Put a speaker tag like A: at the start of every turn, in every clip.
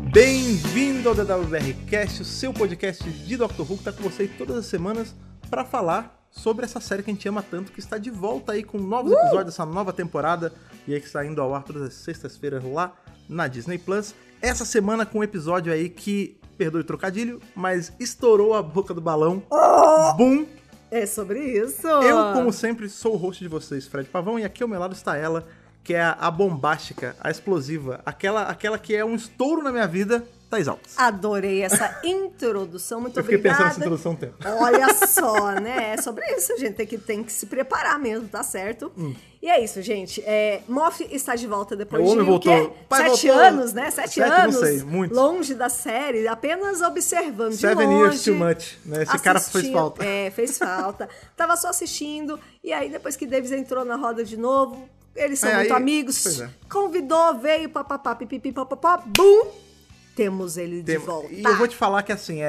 A: Bem-vindo ao DWBRcast, o seu podcast de Doctor Who que tá com vocês todas as semanas para falar sobre essa série que a gente ama tanto, que está de volta aí com novos episódios dessa nova temporada e aí que está indo ao ar todas as sextas-feiras lá na Disney Plus. Essa semana com um episódio aí que, perdoe o trocadilho, mas estourou a boca do balão. Boom!
B: É sobre isso.
A: Eu, como sempre, sou o host de vocês, Fred Pavão, e aqui ao meu lado está ela, que é a bombástica, a explosiva, aquela que é um estouro na minha vida, Thaís Alves.
B: Adorei essa introdução, muito
A: obrigada. Eu fiquei
B: obrigada.
A: pensando nessa introdução um tempo.
B: Olha só, né? É sobre isso, a gente tem que se preparar mesmo, tá certo? E é isso, gente. Moff está de volta depois de
A: voltou. Pai
B: 7
A: voltou.
B: anos, né? 7 anos.
A: Não sei, muito.
B: Longe da série, apenas observando de longe.
A: 7 years too much, né? Esse cara fez falta.
B: Fez falta. Tava só assistindo, e aí depois que Davis entrou na roda de novo, eles são muito amigos, convidou, veio, papapá, pipipi, papapá, bum! Temos ele de volta.
A: E eu vou te falar que assim,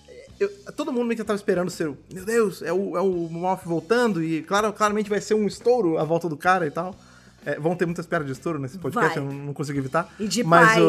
A: todo mundo meio que tava esperando ser, meu Deus, é o Moff voltando e claramente vai ser um estouro a volta do cara e tal. Vão ter muitas piadas de estouro nesse podcast, eu não consigo evitar.
B: E de pai.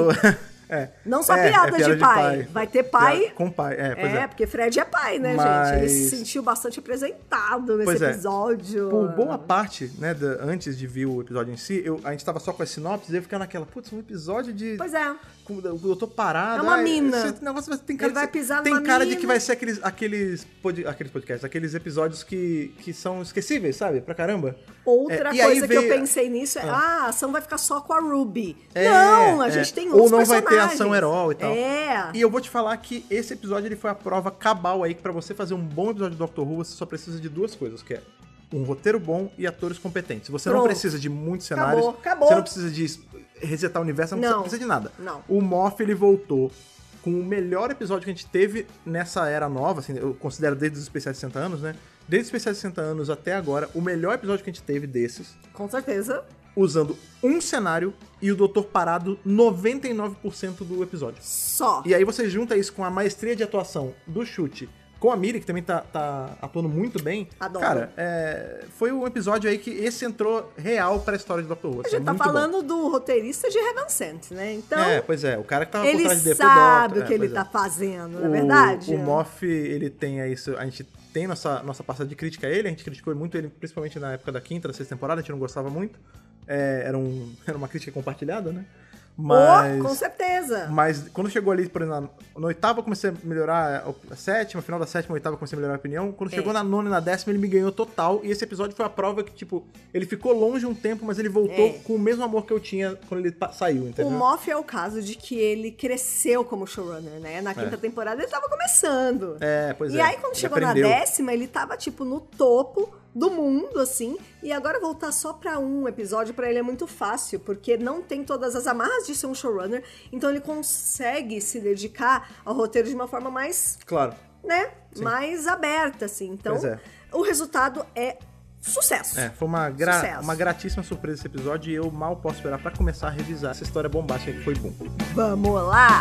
B: Não só piada de pai. Vai ter pai.
A: Piada com pai, pois é.
B: Porque Fred é pai, né, gente? Ele se sentiu bastante apresentado nesse episódio.
A: Por boa parte, né, antes de ver o episódio em si, a gente tava só com as sinopses e eu ficava naquela, putz, um episódio de...
B: Pois é.
A: Eu tô parado.
B: É uma mina.
A: Esse negócio tem cara,
B: ele vai pisar
A: tem
B: numa
A: cara
B: mina.
A: de que vai ser aqueles podcasts, aqueles episódios que são esquecíveis, sabe? Pra caramba.
B: Outra coisa que eu pensei nisso a ação vai ficar só com a Ruby. Não, a gente tem outros personagens.
A: Ou não vai ter ação herói e tal. E eu vou te falar que esse episódio ele foi a prova cabal aí que pra você fazer um bom episódio de Doctor Who, você só precisa de duas coisas, que é um roteiro bom e atores competentes. Você não precisa de muitos cenários.
B: Acabou.
A: Você não precisa de resetar o universo, não precisa de nada.
B: Não.
A: O Moff, ele voltou com o melhor episódio que a gente teve nessa era nova, assim, eu considero desde os especiais de 60 anos, né? Desde os especiais de 60 anos até agora, o melhor episódio que a gente teve desses.
B: Com certeza.
A: Usando um cenário e o Doutor parado 99% do episódio.
B: Só.
A: E aí você junta isso com a maestria de atuação do Chute, com a Miri, que também tá atuando muito bem.
B: Adoro.
A: Cara, foi um episódio aí que esse entrou real pra história de Doctor Who.
B: A gente tá falando do roteirista de Heaven Sent, né? Então...
A: pois é. O cara que tava por trás de
B: Ele sabe o que ele tá fazendo, não é verdade?
A: O Moff, ele tem isso... A gente tem nossa passada de crítica a ele. A gente criticou muito ele, principalmente na época da quinta, da sexta temporada. A gente não gostava muito. Era uma crítica compartilhada, né?
B: Com certeza.
A: Mas quando chegou ali, por exemplo, na oitava eu comecei a melhorar a sétima, final da sétima, oitava eu comecei a melhorar a opinião. Quando chegou na nona e na décima, ele me ganhou total. E esse episódio foi a prova que, tipo, ele ficou longe um tempo, mas ele voltou com o mesmo amor que eu tinha quando ele saiu, entendeu?
B: O Moff é o caso de que ele cresceu como showrunner, né? Na quinta temporada ele tava começando. E aí quando chegou na décima, ele tava, tipo, no topo do mundo, assim, e agora voltar só pra um episódio pra ele é muito fácil, porque não tem todas as amarras de ser um showrunner, então ele consegue se dedicar ao roteiro de uma forma mais...
A: Claro.
B: Né? Sim. Mais aberta, assim. Então, o resultado é sucesso.
A: Foi uma gratíssima surpresa esse episódio e eu mal posso esperar pra começar a revisar essa história bombástica que foi boom.
B: Vamos lá!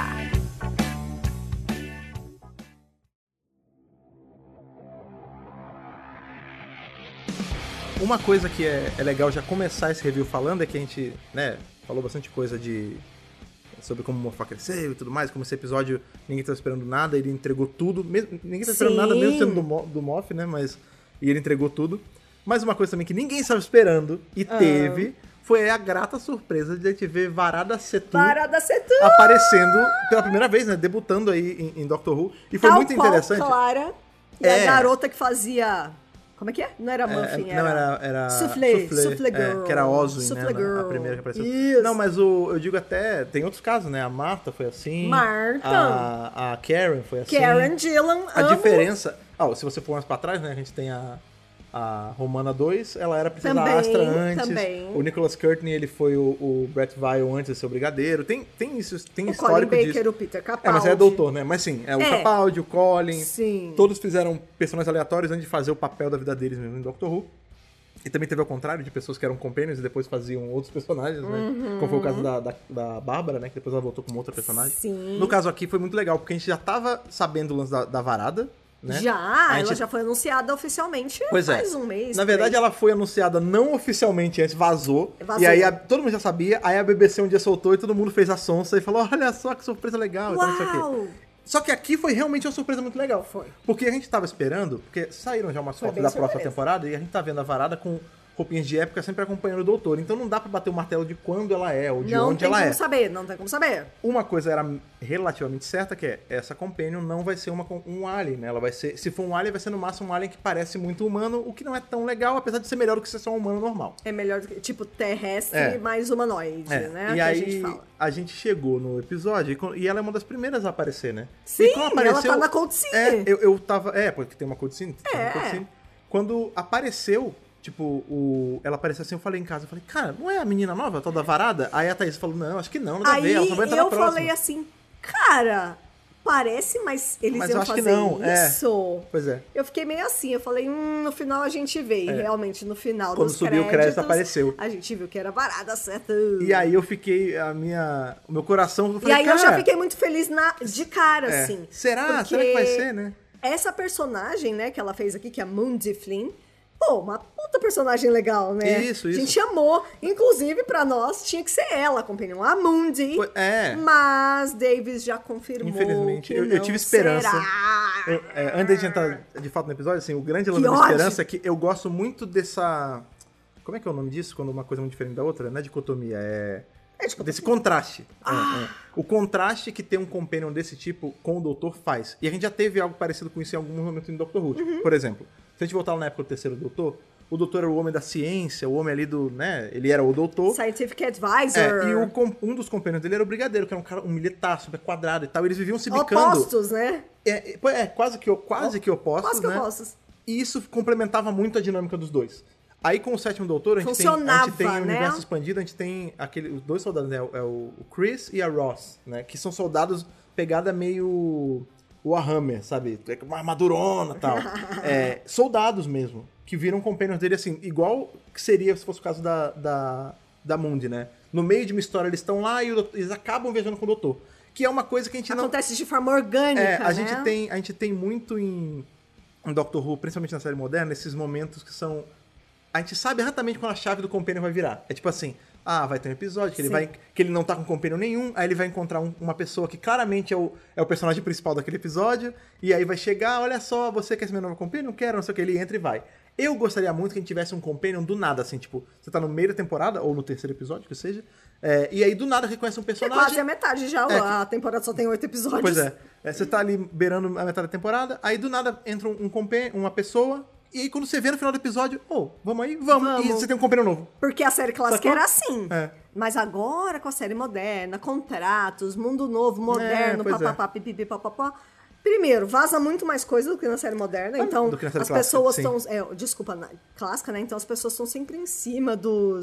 A: Uma coisa que é legal já começar esse review falando é que a gente, né, falou bastante coisa sobre como o Moff cresceu e tudo mais, como esse episódio ninguém tá esperando nada, ele entregou tudo, ninguém tá esperando nada mesmo sendo do Moff, né, e ele entregou tudo. Mas uma coisa também que ninguém estava esperando e teve foi a grata surpresa de a gente ver Varada Settu aparecendo pela primeira vez, né, debutando aí em Doctor Who, e foi muito interessante.
B: Clara, e a garota que fazia... Como é que é? Não era Muffin,
A: era
B: Soufflé Girl.
A: Que era Ozzy, né?
B: Girl.
A: A primeira que apareceu.
B: Isso.
A: Não, mas eu digo até... Tem outros casos, né? A Martha foi assim. A Karen foi assim.
B: Karen Gillan.
A: A diferença... se você for mais pra trás, né? A gente tem a Romana 2, ela era Princesa Astra antes.
B: Também.
A: O Nicholas Courtney, ele foi o Brett Vile antes de ser o Brigadeiro. Tem isso, tem
B: o
A: histórico
B: Colin
A: disso.
B: Baker, o Peter Capaldi.
A: Mas é doutor, né? Mas sim, o Capaldi, o Colin.
B: Sim.
A: Todos fizeram personagens aleatórios antes de fazer o papel da vida deles mesmo em Doctor Who. E também teve ao contrário, de pessoas que eram companions e depois faziam outros personagens, né? Como foi o caso da Bárbara, né? Que depois ela voltou como outra personagem.
B: Sim.
A: No caso aqui foi muito legal, porque a gente já tava sabendo o lance da varada. né?
B: Ela já foi anunciada oficialmente faz um mês.
A: Na verdade, ela foi anunciada não oficialmente antes, vazou. E aí todo mundo já sabia, aí a BBC um dia soltou e todo mundo fez a sonsa e falou, olha só que surpresa legal.
B: Uau!
A: Então, não sei o quê. Só que aqui foi realmente uma surpresa muito legal.
B: Foi.
A: Porque a gente tava esperando, porque saíram já umas fotos da próxima temporada e a gente tá vendo a Varada com roupinhas de época sempre acompanhando o doutor. Então não dá pra bater o martelo de quando ela é ou de onde ela é.
B: Não tem como saber.
A: Uma coisa era relativamente certa, que é essa Companion não vai ser um alien, né? Ela vai ser, se for um alien, vai ser no máximo um alien que parece muito humano, o que não é tão legal, apesar de ser melhor do que ser só um humano normal.
B: É melhor do que, tipo, terrestre mais humanoide, né?
A: E aí a gente chegou no episódio e ela é uma das primeiras a aparecer, né?
B: Sim, ela tá na cutscene.
A: Eu tava... porque tem uma cutscene. Quando apareceu... Tipo, ela apareceu assim, eu falei em casa, eu falei, cara, não é a menina nova, a tal da Varada? Aí a Thaís falou, não, acho que não deve ver, ela só vai entrar na próxima.
B: Eu falei assim, cara, parece, mas eles iam fazer isso?
A: Pois é.
B: Eu fiquei meio assim, eu falei, no final a gente vê. E realmente, no final
A: quando
B: dos
A: subiu o crédito, apareceu.
B: A gente viu que era Varada, certo?
A: E aí eu fiquei, o meu coração, eu falei,
B: e aí eu já fiquei muito feliz de cara, assim.
A: Será que vai ser, né?
B: Essa personagem, né, que ela fez aqui, que é a Mundi Flynn, pô, uma puta personagem legal, né?
A: Isso.
B: A gente amou. Inclusive, pra nós, tinha que ser ela, a Companion, a Mundi. Mas Davis já confirmou.
A: Infelizmente,
B: que
A: eu tive esperança. Antes de entrar de fato no episódio, assim, o grande lance da minha esperança é que eu gosto muito dessa... Como é que é o nome disso? Quando uma coisa é muito diferente da outra? Não é dicotomia, desse contraste. O contraste que ter um Companion desse tipo com o Doutor faz. E a gente já teve algo parecido com isso em algum momento em Doctor Who. Por exemplo, se a gente voltar lá na época do terceiro Doutor, o Doutor era o homem da ciência, o homem ali do, né, ele era o Doutor.
B: Scientific Advisor.
A: E um dos Companions dele era o Brigadeiro, que era um militar super quadrado e tal. Eles viviam se bicando.
B: Opostos, né?
A: Quase que opostos, né? E isso complementava muito a dinâmica dos dois. Aí com o sétimo Doutor, a gente tem o universo expandido, a gente tem os dois soldados, né? É o Chris e a Ross, né? Que são soldados pegada meio Warhammer, sabe? Uma armadurona e tal. Soldados mesmo, que viram companions dele assim, igual que seria se fosse o caso da Mundi, né? No meio de uma história eles estão lá e eles acabam viajando com o Doutor. Que é uma coisa que a gente
B: acontece de forma orgânica,
A: a gente tem muito em Doctor Who, principalmente na série moderna, esses momentos que são... A gente sabe exatamente quando a chave do Companion vai virar. É tipo assim, vai ter um episódio que ele não tá com Companion nenhum, aí ele vai encontrar uma pessoa que claramente é o personagem principal daquele episódio, e aí vai chegar, olha só, você quer ser meu novo Companion? Quero, não sei o que, ele entra e vai. Eu gostaria muito que a gente tivesse um Companion do nada, assim, tipo, você tá no meio da temporada, ou no terceiro episódio, que seja, e aí do nada reconhece um personagem...
B: quase a metade já, a temporada só tem 8 episódios.
A: Pois você tá ali beirando a metade da temporada, aí do nada entra um Companion, uma pessoa... E aí, quando você vê no final do episódio, vamos aí? Vamos. E você tem um Companion novo.
B: Porque a série clássica era assim. Mas agora, com a série moderna, contratos, mundo novo, moderno, papapá, pipipi, papapá. Primeiro, vaza muito mais coisa do que na série moderna. Então,
A: do que na série
B: as pessoas
A: estão...
B: desculpa, clássica, né? Então, as pessoas estão sempre em cima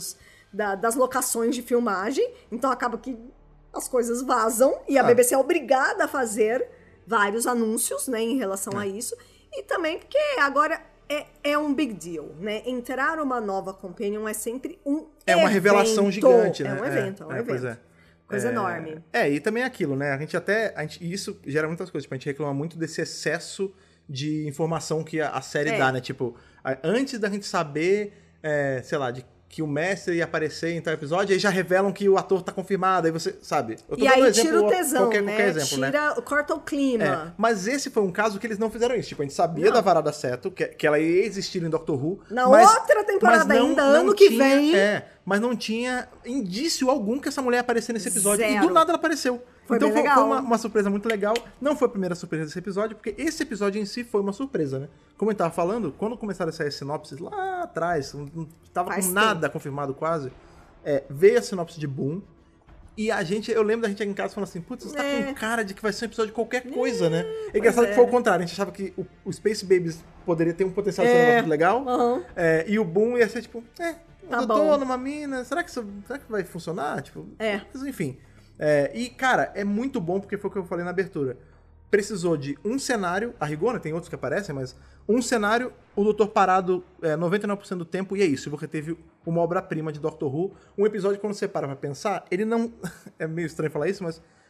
B: das locações de filmagem. Então, acaba que as coisas vazam. E a BBC é obrigada a fazer vários anúncios, né? Em relação a isso. E também porque agora... É um big deal, né? Entrar uma nova Companion é sempre um evento.
A: É uma revelação gigante, né?
B: É um evento, Coisa enorme.
A: E também é aquilo, né? E isso gera muitas coisas. Tipo, a gente reclama muito desse excesso de informação que a série dá, né? Tipo, antes da gente saber, sei lá, que o mestre ia aparecer em tal episódio, aí já revelam que o ator tá confirmado, aí você, sabe? Eu tô
B: e aí
A: exemplo,
B: tira o tesão,
A: qualquer exemplo,
B: corta o clima.
A: Mas esse foi um caso que eles não fizeram isso. Tipo, a gente sabia da Varada Seto, que ela ia existir em Doctor Who.
B: Na outra temporada ainda, ano que vem.
A: Mas não tinha indício algum que essa mulher ia aparecer nesse episódio.
B: Zero.
A: E do nada ela apareceu.
B: Então foi
A: uma surpresa muito legal. Não foi a primeira surpresa desse episódio, porque esse episódio em si foi uma surpresa, né? Como eu tava falando, quando começaram a sair as sinopses lá atrás, não tava com nada confirmado quase, veio a sinopse de Boom, e eu lembro da gente aqui em casa falando assim, putz, isso tá com cara de que vai ser um episódio de qualquer coisa, né? É engraçado que foi o contrário, a gente achava que o Space Babies poderia ter um potencial de ser um negócio legal, e o Boom ia ser tipo, um doutor numa mina, será que vai funcionar? Tipo, enfim... e, cara, é muito bom porque foi o que eu falei na abertura. Precisou de um cenário, a rigor, né, tem outros que aparecem, mas um cenário, o Doutor parado 99% do tempo, e é isso. Você teve uma obra-prima de Doctor Who. Um episódio, quando você para pra pensar, ele não... É meio estranho falar isso, mas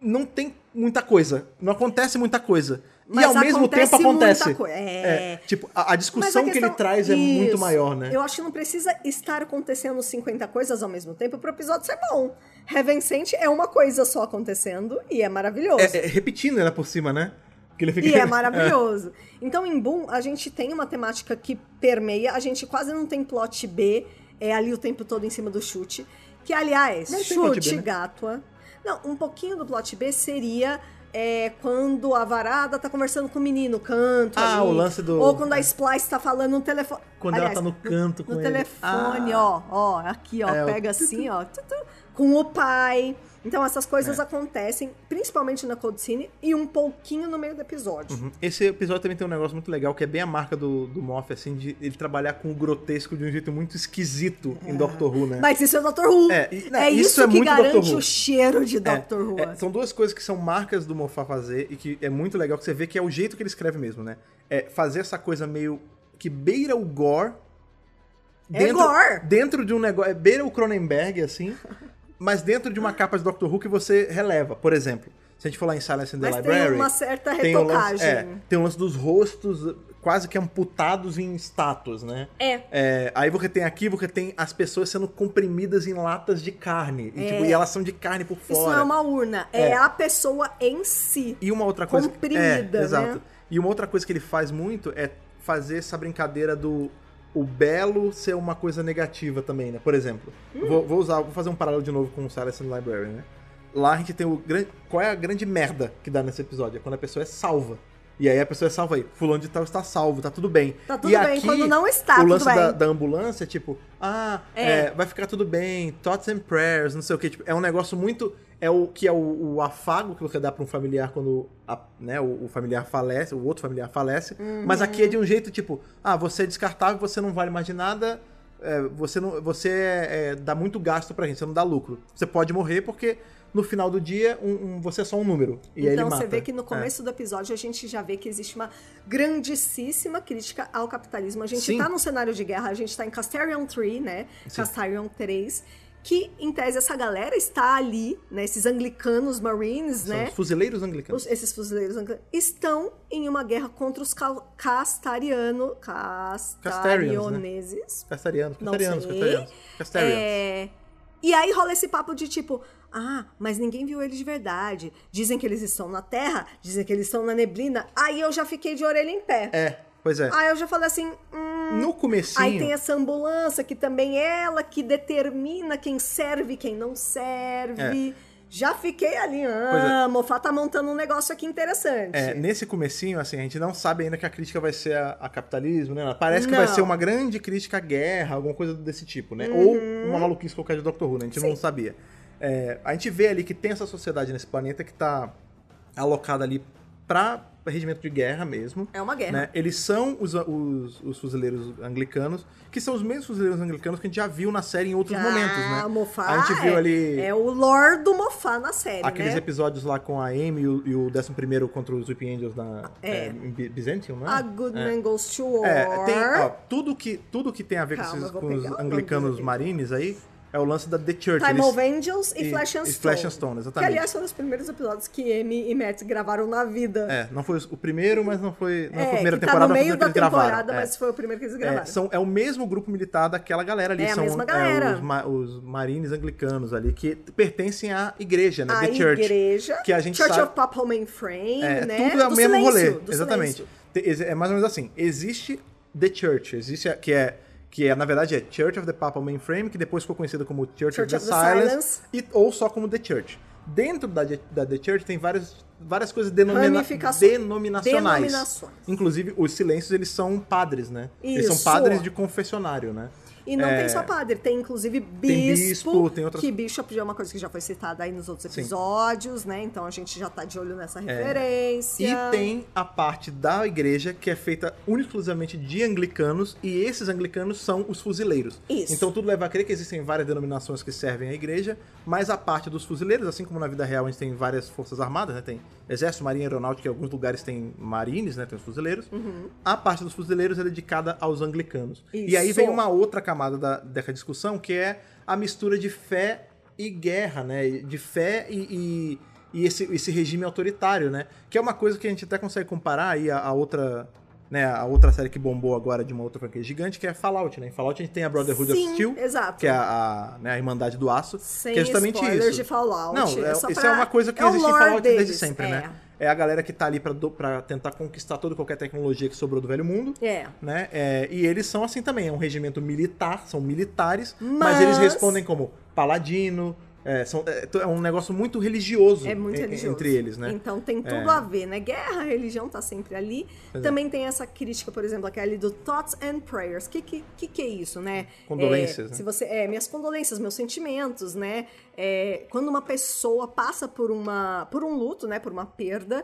A: não tem muita coisa. Não acontece muita coisa. Mas e ao mesmo tempo acontece. Tipo, a discussão que ele traz é muito maior, né?
B: Eu acho que não precisa estar acontecendo 50 coisas ao mesmo tempo pro episódio ser bom. Heaven Sent é uma coisa só acontecendo e é maravilhoso.
A: Repetindo ela por cima, né? Que ele fica...
B: E é maravilhoso. Então, em Boom, a gente tem uma temática que permeia. A gente quase não tem plot B. É ali o tempo todo em cima do chute. Que, aliás, chute, né? Gátua. Não, um pouquinho do plot B seria... quando a Varada tá conversando com o menino, canto ali.
A: O lance do...
B: Ou quando a Splice tá falando no telefone.
A: Quando ela tá no canto com
B: ele.
A: No
B: telefone, aqui, pega assim, com o pai. Então essas coisas acontecem, principalmente na Cold Scene, e um pouquinho no meio do episódio.
A: Uhum. Esse episódio também tem um negócio muito legal, que é bem a marca do Moff, assim, de ele trabalhar com o grotesco de um jeito muito esquisito em Doctor Who, né?
B: Mas isso é Doctor Who. Isso que garante o cheiro de Doctor Who.
A: São duas coisas que são marcas do Moffat fazer, e que é muito legal, que você vê que é o jeito que ele escreve mesmo, né? É fazer essa coisa meio que beira o gore. Dentro de um negócio... Beira o Cronenberg, assim... Mas dentro de uma capa de Doctor Who que você releva. Por exemplo, se a gente falar em Silence in the Library...
B: tem uma certa retocagem.
A: Tem o lance dos rostos quase que amputados em estátuas, né? Aí você tem as pessoas sendo comprimidas em latas de carne. E elas são de carne por fora.
B: Isso não é uma urna, é a pessoa em si.
A: E uma outra coisa...
B: Comprimida, né?
A: Exato. E uma outra coisa que ele faz muito é fazer essa brincadeira do... O belo ser uma coisa negativa também, né? Por exemplo, vou fazer um paralelo de novo com o Silence in the Library, né? Lá a gente tem qual é a grande merda que dá nesse episódio? É quando a pessoa é salva. E aí a pessoa é salva aí. Fulano de tal está salvo, tá tudo bem.
B: Tá tudo bem, aqui, quando não está,
A: tudo bem. O lance da ambulância é tipo, vai ficar tudo bem, thoughts and prayers, não sei o que. Tipo, é um negócio muito... o afago que você dá pra um familiar quando o familiar falece, o outro familiar falece. Uhum. Mas aqui é de um jeito tipo, você é descartável, você não vale mais de nada, você dá muito gasto pra gente, você não dá lucro. Você pode morrer porque no final do dia você é só um número. E
B: então
A: aí ele mata.
B: Você vê que no começo do episódio a gente já vê que existe uma grandíssima crítica ao capitalismo. A gente tá num cenário de guerra, a gente tá em Castellan 3, né? Castellan 3. Que, em tese, essa galera está ali, né? Esses anglicanos Marines, né?
A: Os fuzileiros anglicanos.
B: Esses fuzileiros anglicanos estão em uma guerra contra os castarioneses.
A: Castarianos.
B: E aí rola esse papo de tipo... mas ninguém viu eles de verdade. Dizem que eles estão na Terra, dizem que eles estão na neblina. Aí eu já fiquei de orelha em pé.
A: Pois é.
B: Aí eu já falei assim...
A: No comecinho...
B: Aí tem essa ambulância, que também é ela que determina quem serve e quem não serve. Já fiquei ali, Moffat tá montando um negócio aqui interessante.
A: Nesse comecinho, assim, a gente não sabe ainda que a crítica vai ser a capitalismo, né? Parece que vai ser uma grande crítica à guerra, alguma coisa desse tipo, né? Ou uma maluquice qualquer de Doctor Who, né? A gente não sabia. A gente vê ali que tem essa sociedade nesse planeta que tá alocada ali pra regimento de guerra mesmo.
B: É uma guerra.
A: Né? Eles são os fuzileiros anglicanos, que são os mesmos fuzileiros anglicanos que a gente já viu na série em outros momentos, né?
B: Moffat
A: a gente viu ali...
B: É o lore do Moffat na série,
A: aqueles episódios lá com a Amy e o 11º contra os Weeping Angels em Byzantium, né?
B: A Goodman Goes to War.
A: Tem, tudo que tem a ver com os anglicanos marines aí, é o lance da The Church.
B: Time of Angels e Flesh and Stone.
A: Flesh and Stone, exatamente. Que,
B: aliás, foram os primeiros episódios que Amy e Matt gravaram na vida.
A: Não foi o primeiro, mas não foi a primeira temporada.
B: No meio da temporada, mas foi o primeiro que eles gravaram.
A: É o mesmo grupo militar daquela galera ali.
B: A mesma galera.
A: Os marines anglicanos ali, que pertencem à igreja, né? The Church.
B: A igreja.
A: Que a gente
B: Church
A: sabe...
B: of Papal Mainframe, né?
A: Tudo é o mesmo rolê.
B: Exatamente.
A: É mais ou menos assim. Existe The Church, que na verdade é Church of the Papal Mainframe, que depois ficou conhecida como Church of the Silence. Ou só como The Church. Dentro da The Church tem várias coisas denominacionais. Inclusive, os silêncios, eles são padres, né? Eles são padres de confessionário, né?
B: E não tem só padre, tem inclusive bispo, tem outras... que Bishop já é uma coisa que já foi citada aí nos outros episódios, né? Então a gente já tá de olho nessa referência.
A: E tem a parte da igreja que é feita exclusivamente de anglicanos, e esses anglicanos são os fuzileiros.
B: Isso.
A: Então tudo leva a crer que existem várias denominações que servem à igreja, mas a parte dos fuzileiros, assim como na vida real a gente tem várias forças armadas, né? Tem exército, marinha, aeronáutica, em alguns lugares tem marines, né? Tem os fuzileiros. A parte dos fuzileiros é dedicada aos anglicanos.
B: Isso.
A: E aí vem uma outra camada dessa discussão, que é a mistura de fé e guerra, né? De fé e e esse regime autoritário, né? Que é uma coisa que a gente até consegue comparar aí a outra... Né, a outra série que bombou agora de uma outra franquia gigante, que é Fallout, né? Em Fallout a gente tem a Brotherhood of Steel,
B: exato.
A: que é né, a Irmandade do Aço,
B: sem
A: que é justamente isso.
B: De Fallout.
A: Não, isso é uma coisa que existe em Fallout desde sempre, né? É a galera que tá ali pra tentar conquistar toda qualquer tecnologia que sobrou do Velho Mundo. Né? E eles são assim também, é um regimento militar, são militares, mas eles respondem como paladino. É um negócio muito religioso, entre eles, né?
B: Então tem tudo a ver, né? Guerra, religião tá sempre ali. Também tem essa crítica, por exemplo, aquela ali do Thoughts and Prayers. Que é isso, né?
A: Condolências, né?
B: Se você, minhas condolências, meus sentimentos, né? Quando uma pessoa passa por um luto, né? Por uma perda,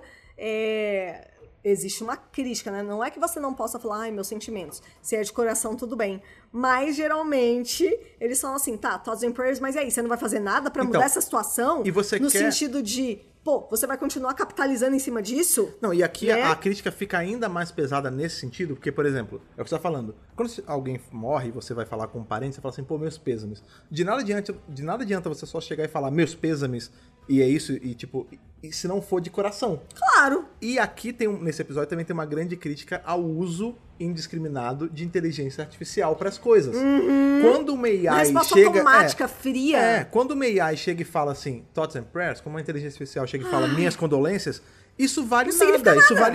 B: existe uma crítica, né? Não é que você não possa falar, ai, meus sentimentos. Se é de coração, tudo bem. Mas, geralmente, eles são assim, tá, thoughts and prayers, mas e aí? Você não vai fazer nada pra mudar essa situação?
A: E você
B: no sentido de, você vai continuar capitalizando em cima disso?
A: Não, e aqui a crítica fica ainda mais pesada nesse sentido, porque, por exemplo, é o que você tá falando. Quando alguém morre e você vai falar com um parente, você fala assim, meus pêsames. De nada adianta você só chegar e falar, meus pêsames, e é isso, e tipo, e se não for de coração.
B: Claro!
A: E aqui nesse episódio também tem uma grande crítica ao uso indiscriminado de inteligência artificial para as coisas. Quando uma AI
B: resposta automática, fria.
A: Quando uma AI chega e fala assim, thoughts and prayers, como uma inteligência artificial chega e fala minhas condolências, isso vale nada.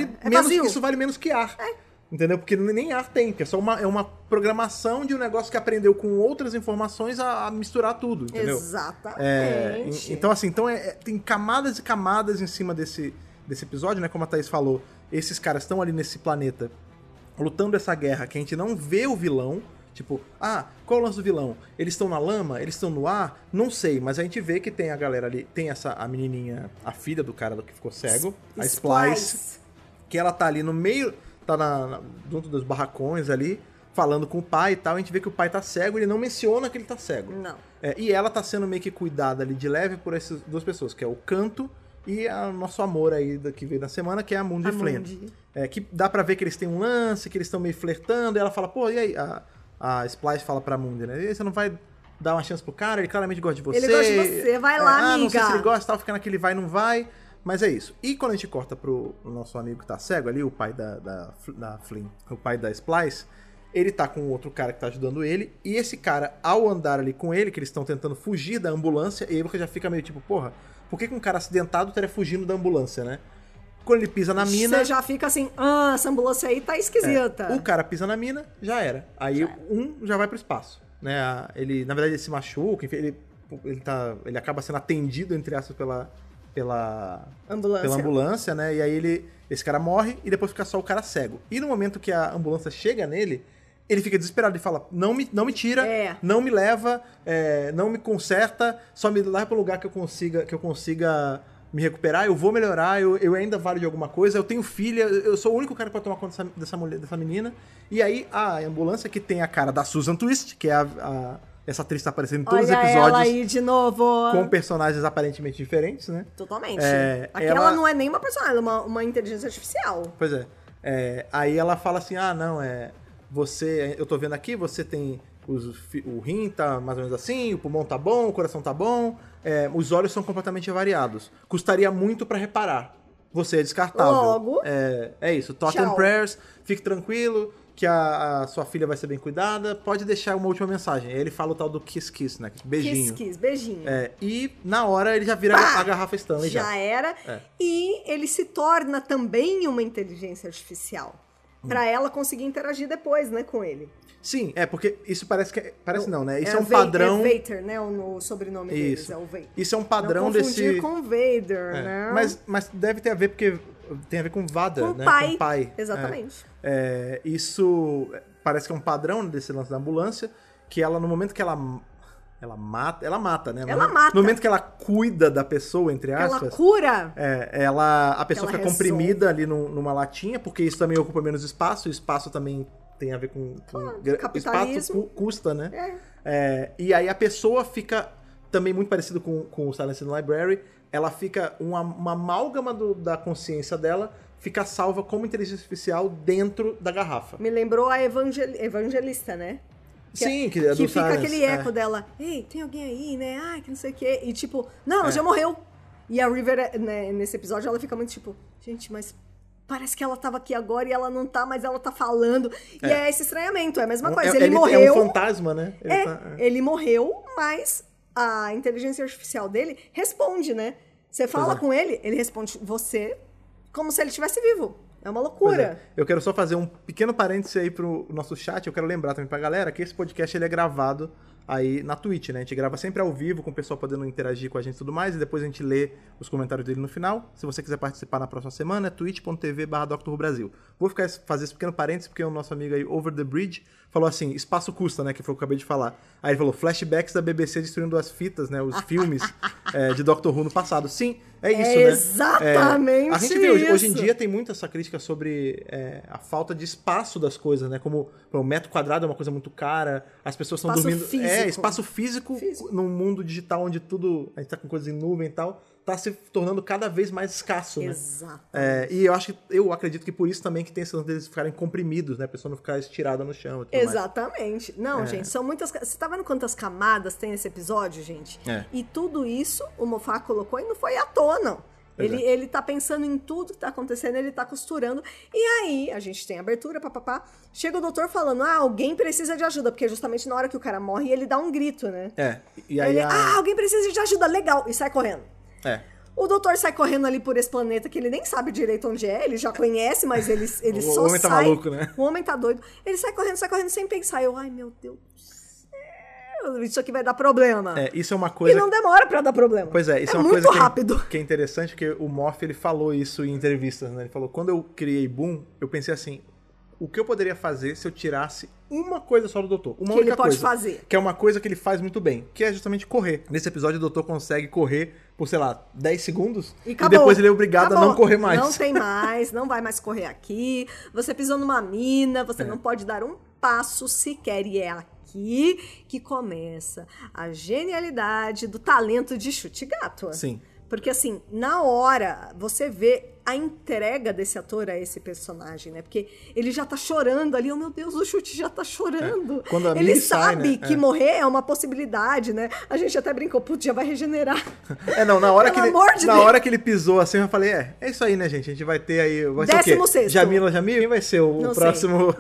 A: Isso vale menos que ar. Entendeu? Porque nem ar tem, porque é só uma programação de um negócio que aprendeu com outras informações a misturar tudo, entendeu?
B: Exatamente.
A: Então, assim, tem camadas e camadas em cima desse episódio, né? Como a Thaís falou, esses caras estão ali nesse planeta lutando essa guerra que a gente não vê o vilão. Tipo, qual é o lance do vilão? Eles estão na lama? Eles estão no ar? Não sei, mas a gente vê que tem a galera ali, tem a menininha, a filha do cara que ficou cego, a Splice, que ela tá ali no meio... Tá junto dos barracões ali, falando com o pai e tal, a gente vê que o pai tá cego, ele não menciona que ele tá cego.
B: Não.
A: E ela tá sendo meio que cuidada ali de leve por essas duas pessoas, que é o Canto e o nosso amor aí que veio da semana, que é a Mundi Flynn. Que dá pra ver que eles têm um lance, que eles estão meio flertando, e ela fala, e aí? A Splice fala pra Mundi, né? E aí, você não vai dar uma chance pro cara? Ele claramente gosta de você.
B: Ele gosta de você, vai lá, amiga.
A: Não sei se ele gosta, tal, fica naquele vai, não vai. Mas é isso. E quando a gente corta pro nosso amigo que tá cego ali, o pai da Flynn, o pai da Splice, ele tá com outro cara que tá ajudando ele, e esse cara, ao andar ali com ele, que eles estão tentando fugir da ambulância, e aí você já fica meio tipo, por que um cara acidentado estaria fugindo da ambulância, né? Quando ele pisa na mina...
B: Você já fica assim, essa ambulância aí tá esquisita.
A: O cara pisa na mina, já era. Aí já vai pro espaço, né? Ele, na verdade, ele se machuca, enfim, ele acaba sendo atendido, entre aspas, pela ambulância, né? E aí esse cara morre e depois fica só o cara cego. E no momento que a ambulância chega nele, ele fica desesperado e fala, não me tira, não me leva, não me conserta, só me leva para um lugar que eu consiga me recuperar, eu vou melhorar, eu ainda valho de alguma coisa, eu tenho filha, eu sou o único cara que pode tomar conta dessa menina. E aí a ambulância, que tem a cara da Susan Twist, que é essa atriz tá aparecendo em todos os episódios.
B: Ela aí de novo.
A: Com personagens aparentemente diferentes, né?
B: Totalmente. Aquela não é nem uma personagem, ela é uma inteligência artificial.
A: Pois é. Aí ela fala assim, eu tô vendo aqui, você tem o rim tá mais ou menos assim, o pulmão tá bom, o coração tá bom, os olhos são completamente variados. Custaria muito pra reparar. Você é descartável.
B: Logo.
A: É isso. Thoughts and prayers, fique tranquilo, que a sua filha vai ser bem cuidada, pode deixar uma última mensagem. Aí ele fala o tal do kiss, né? Beijinho.
B: Kiss, beijinho.
A: E na hora ele já vira a garrafa Stanley.
B: Já era. E ele se torna também uma inteligência artificial. Pra ela conseguir interagir depois, né, com ele.
A: Sim, porque isso parece não, né? Isso é um padrão...
B: É Vader, né? O sobrenome deles é o Vader.
A: Isso é um padrão
B: não confundir com Vader, né?
A: Mas deve ter a ver, porque tem a ver com Vader,
B: com
A: né?
B: Pai.
A: Com pai.
B: Exatamente.
A: Isso parece que é um padrão desse lance da ambulância, que ela, no momento que ela mata, né? No momento que ela cuida da pessoa, entre aspas...
B: Ela cura!
A: A pessoa fica comprimida ali numa latinha, porque isso também ocupa menos espaço, o espaço também tem a ver com
B: capitalismo.
A: Espaço custa, né? E aí a pessoa fica também muito parecido com o Silence Library, ela fica uma amálgama da consciência dela, fica salva como inteligência artificial dentro da garrafa.
B: Me lembrou a evangelista, né?
A: Sim, que é do
B: que fica
A: Silence,
B: aquele eco dela. Ei, tem alguém aí, né? Que não sei o quê. E tipo, não, ela já morreu. E a River, né, nesse episódio, ela fica muito tipo, gente, mas parece que ela tava aqui agora e ela não tá, mas ela tá falando. E é esse estranhamento, é a mesma coisa. Ele morreu.
A: É um fantasma, né?
B: Ele morreu, mas a inteligência artificial dele responde, né? Você fala com ele, ele responde você como se ele estivesse vivo. É uma loucura.
A: Eu quero só fazer um pequeno parêntese aí pro nosso chat. Eu quero lembrar também pra galera que esse podcast ele é gravado aí na Twitch, né? A gente grava sempre ao vivo, com o pessoal podendo interagir com a gente e tudo mais, e depois a gente lê os comentários dele no final. Se você quiser participar na próxima semana, é twitch.tv/DrWhoBrasil. Vou fazer esse pequeno parênteses, porque o nosso amigo aí, Over the Bridge, falou assim, espaço custa, né? Que foi o que eu acabei de falar. Aí ele falou, flashbacks da BBC destruindo as fitas, né? Os filmes de Doctor Who no passado. Sim, é isso, né?
B: Exatamente
A: a gente vê, hoje em dia tem muito essa crítica sobre a falta de espaço das coisas, né? Como o metro quadrado é uma coisa muito cara, as pessoas estão dormindo... Espaço físico num mundo digital onde tudo... A gente tá com coisas em nuvem e tal, tá se tornando cada vez mais escasso, né?
B: Exato.
A: E eu acredito que por isso também que tem esse lance deles ficarem comprimidos, né? A pessoa não ficar estirada no chão.
B: Exatamente. Não, gente, são muitas... Você tá vendo quantas camadas tem nesse episódio, gente? E tudo isso o Moffat colocou e não foi à toa, não. Ele tá pensando em tudo que tá acontecendo, ele tá costurando. E aí, a gente tem abertura, papapá. Chega o doutor falando, alguém precisa de ajuda. Porque justamente na hora que o cara morre, ele dá um grito, né?
A: E aí
B: alguém precisa de ajuda, legal. E sai correndo. O doutor sai correndo ali por esse planeta que ele nem sabe direito onde é. Ele já conhece, mas ele só sai. O
A: homem tá maluco, né?
B: O homem tá doido. Ele sai correndo sem pensar. Ai, meu Deus. Isso aqui vai dar problema.
A: Isso é uma coisa...
B: E não demora pra dar problema.
A: Pois é, isso é uma
B: muito
A: coisa
B: rápido.
A: Que é interessante, porque o Moff, ele falou isso em entrevistas, né? Ele falou, quando eu criei Boom, eu pensei assim, o que eu poderia fazer se eu tirasse uma coisa só do doutor? Uma única coisa.
B: Que ele pode fazer.
A: Que é uma coisa que ele faz muito bem, que é justamente correr. Nesse episódio, o doutor consegue correr por, sei lá, 10 segundos e depois ele é obrigado a não correr mais.
B: Não tem mais, não vai mais correr aqui. Você pisou numa mina, você não pode dar um passo sequer. E é aqui que começa a genialidade do talento de Ncuti Gatwa.
A: Sim.
B: Porque, assim, na hora, você vê a entrega desse ator a esse personagem, né? Porque ele já tá chorando ali. Oh, meu Deus, o Ncuti já tá chorando.
A: Quando a
B: ele
A: sai,
B: sabe
A: né?
B: que morrer é uma possibilidade, né? A gente até brincou, putz, já vai regenerar.
A: Na hora que ele pisou assim, eu falei, é isso aí, né, gente? A gente vai ter aí... Vai ser o quê? Jamil? Quem vai ser o próximo?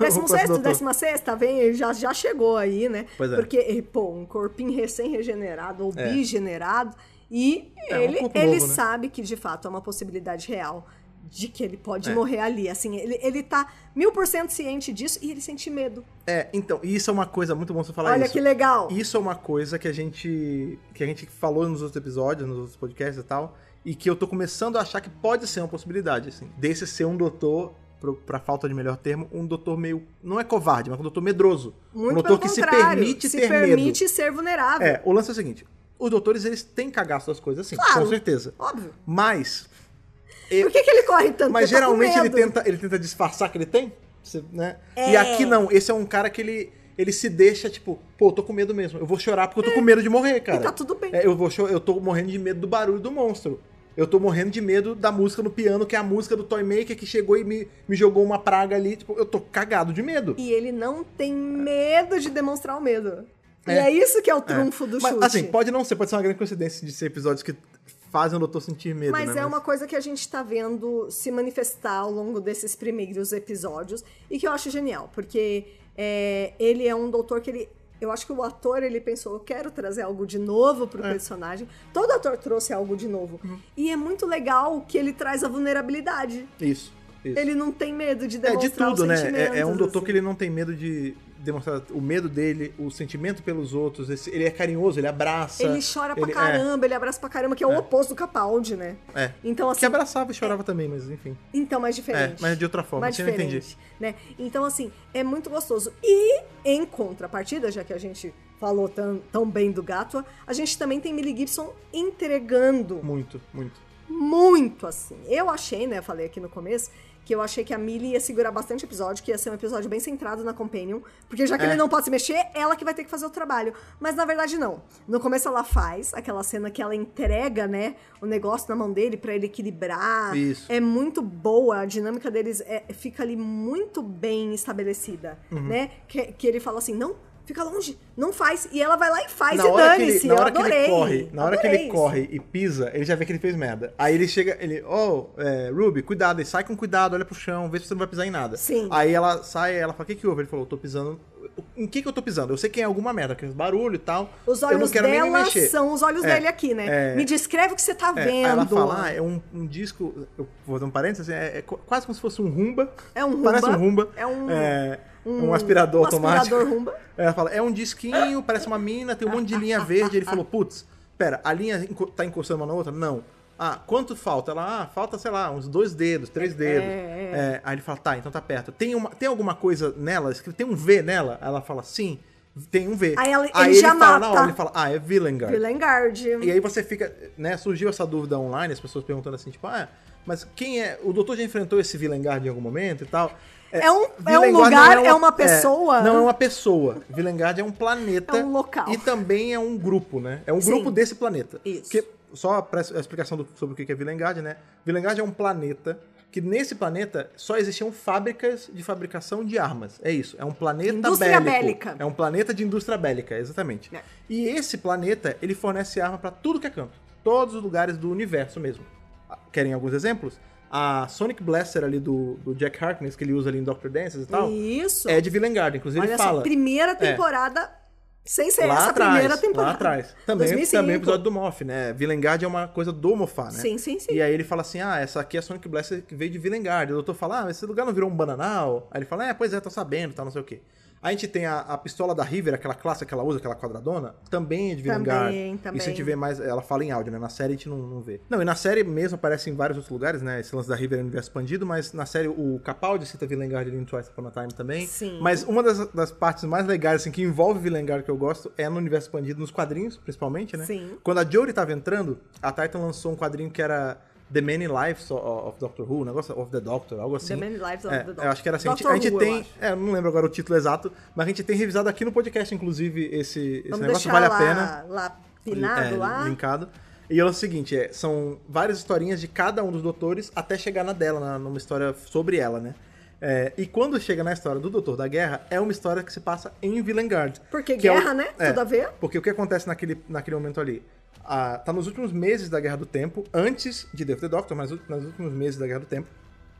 B: 16ª, vem, já chegou aí, né?
A: Pois é.
B: Porque, um corpinho recém-regenerado ou bigenerado. E ele
A: novo, né?
B: sabe que, de fato, é uma possibilidade real de que ele pode morrer ali. Assim, ele tá 1000% ciente disso e ele sente medo.
A: Então, isso é uma coisa muito bom você falar.
B: Olha que legal.
A: Isso é uma coisa que a gente falou nos outros episódios, nos outros podcasts e tal, e que eu tô começando a achar que pode ser uma possibilidade, assim, desse ser um doutor... Pra falta de melhor termo, um doutor meio... Não é covarde, mas um doutor medroso.
B: Muito
A: um doutor que se permite ter medo.
B: Se permite ser vulnerável.
A: O lance é o seguinte... Os doutores, eles têm cagaço das coisas, assim,
B: claro,
A: com certeza.
B: Óbvio.
A: Mas...
B: Por que ele corre tanto?
A: Mas geralmente ele tenta disfarçar que ele tem, né? E aqui não, esse é um cara que ele se deixa, tipo, eu tô com medo mesmo. Eu vou chorar porque eu tô com medo de morrer, cara.
B: E tá tudo bem.
A: Eu tô morrendo de medo do barulho do monstro. Eu tô morrendo de medo da música no piano, que é a música do Toymaker, que chegou e me jogou uma praga ali. Tipo, eu tô cagado de medo.
B: E ele não tem medo de demonstrar o medo. E é isso que é o trunfo do Ncuti.
A: Assim, pode ser uma grande coincidência de ser episódios que fazem o doutor sentir medo,
B: Mas
A: né?
B: Uma coisa que a gente tá vendo se manifestar ao longo desses primeiros episódios e que eu acho genial, porque ele é um doutor que eu acho que o ator, ele pensou, eu quero trazer algo de novo pro personagem. Todo ator trouxe algo de novo. E é muito legal que ele traz a vulnerabilidade.
A: Isso.
B: Ele não tem medo de demonstrar
A: de tudo,
B: os sentimentos.
A: Né? É um doutor
B: assim.
A: que ele não tem medo de demonstrar o medo dele, o sentimento pelos outros. Ele é carinhoso, ele abraça.
B: Ele chora pra caramba, ele abraça pra caramba, que é o oposto do Capaldi, né? Então, assim,
A: que abraçava e chorava também, mas enfim.
B: Então, mais diferente.
A: Mas de outra forma, você não entendi.
B: Né? Então, assim, é muito gostoso. E, em contrapartida, já que a gente falou tão bem do Gatwa, a gente também tem Millie Gibson entregando. Muito, assim. Eu achei, né, falei aqui no começo, que eu achei que a Millie ia segurar bastante episódio, que ia ser um episódio bem centrado na Companion, porque já que ele não pode se mexer, ela que vai ter que fazer o trabalho. Mas na verdade não. No começo ela faz aquela cena que ela entrega, né, o negócio na mão dele pra ele equilibrar.
A: Isso.
B: É muito boa, a dinâmica deles fica ali muito bem estabelecida, né? Que ele fala assim, não, fica longe, não faz. E ela vai lá e faz e dane-se, eu adorei.
A: Na hora que ele corre e pisa, ele já vê que ele fez merda. Aí ele chega, Ruby, cuidado, ele sai com cuidado, olha pro chão, vê se você não vai pisar em nada.
B: Sim.
A: Aí ela sai, ela fala, o que houve? Ele falou, tô pisando... Em que eu tô pisando? Eu sei que é alguma merda, que é barulho e tal.
B: Os olhos dela são os olhos dele aqui, né? Me descreve o que você tá vendo. Aí
A: ela fala, é um disco... Eu vou dar um parênteses, é quase como se fosse um Rumba.
B: É um Rumba.
A: Parece um Rumba.
B: É
A: um aspirador automático.
B: Aspirador Rumba.
A: Ela fala, é um disquinho, parece uma mina, tem um monte de linha verde. Ele falou, putz, pera, a linha tá encostando uma na outra? Não. Ah, quanto falta? Ela, falta, sei lá, uns 2 dedos, 3 dedos. Aí ele fala, tá, então tá perto. Tem alguma coisa nela? Tem um V nela? Ela fala, sim, tem um V.
B: Aí ele já
A: fala,
B: mata.
A: Na hora ele fala, é Villengard.
B: Villengard.
A: E aí você fica, né, surgiu essa dúvida online, as pessoas perguntando assim, tipo, mas quem é? O doutor já enfrentou esse Villengard em algum momento e tal?
B: É um lugar, é uma pessoa?
A: Não é uma pessoa. Villengard é um planeta.
B: É um local.
A: E também é um grupo, né? É um grupo desse planeta.
B: Isso.
A: Porque, só para a explicação sobre o que é Villengard, né? Villengard é um planeta que nesse planeta só existiam fábricas de fabricação de armas. É isso. É um planeta
B: indústria bélica.
A: É um planeta de indústria bélica, exatamente. E esse planeta, ele fornece arma para tudo que é canto. Todos os lugares do universo mesmo. Querem alguns exemplos? A Sonic Blaster ali do Jack Harkness, que ele usa ali em Dr. Dances e tal.
B: Isso.
A: É de Villengard. Inclusive ele fala...
B: Olha só, primeira temporada... Sem ser
A: lá
B: essa
A: atrás,
B: primeira temporada.
A: Lá atrás. Também o episódio do Moff, né? Villengard é uma coisa do Moffat, né?
B: Sim.
A: E aí ele fala assim, essa aqui é a Sonic Blaster que veio de Villengard. O doutor fala, esse lugar não virou um bananal? Aí ele fala, pois é, tô sabendo, tal, não sei o quê. A gente tem a pistola da River, aquela classe que ela usa, aquela quadradona, também é de Villengard.
B: Também.
A: Isso a gente vê mais, ela fala em áudio, né? Na série a gente não vê. Não, e na série mesmo aparece em vários outros lugares, né? Esse lance da River é um universo expandido, mas na série o Capaldi cita Villengard ali em Twice Upon a Time também.
B: Sim.
A: Mas uma das partes mais legais, assim, que envolve Villengard que eu gosto é no universo expandido, nos quadrinhos, principalmente, né?
B: Sim.
A: Quando a Jodie tava entrando, a Titan lançou um quadrinho que era... The Many Lives of Doctor Who, um negócio of the Doctor, algo assim.
B: The Many Lives of the Doctor.
A: Eu acho que era assim.
B: Doctor
A: a gente
B: Who,
A: tem, eu não lembro agora o título exato, mas a gente tem revisado aqui no podcast, inclusive, esse negócio vale a pena.
B: Lá pinado, lá.
A: Linkado. E é o seguinte, são várias historinhas de cada um dos doutores até chegar na dela, numa história sobre ela, né? E quando chega na história do Doutor da Guerra, é uma história que se passa em Villengard.
B: Porque guerra, né? Tudo a ver.
A: Porque o que acontece naquele momento ali? Tá nos últimos meses da Guerra do Tempo, antes de Day of the Doctor, mas nos últimos meses da Guerra do Tempo.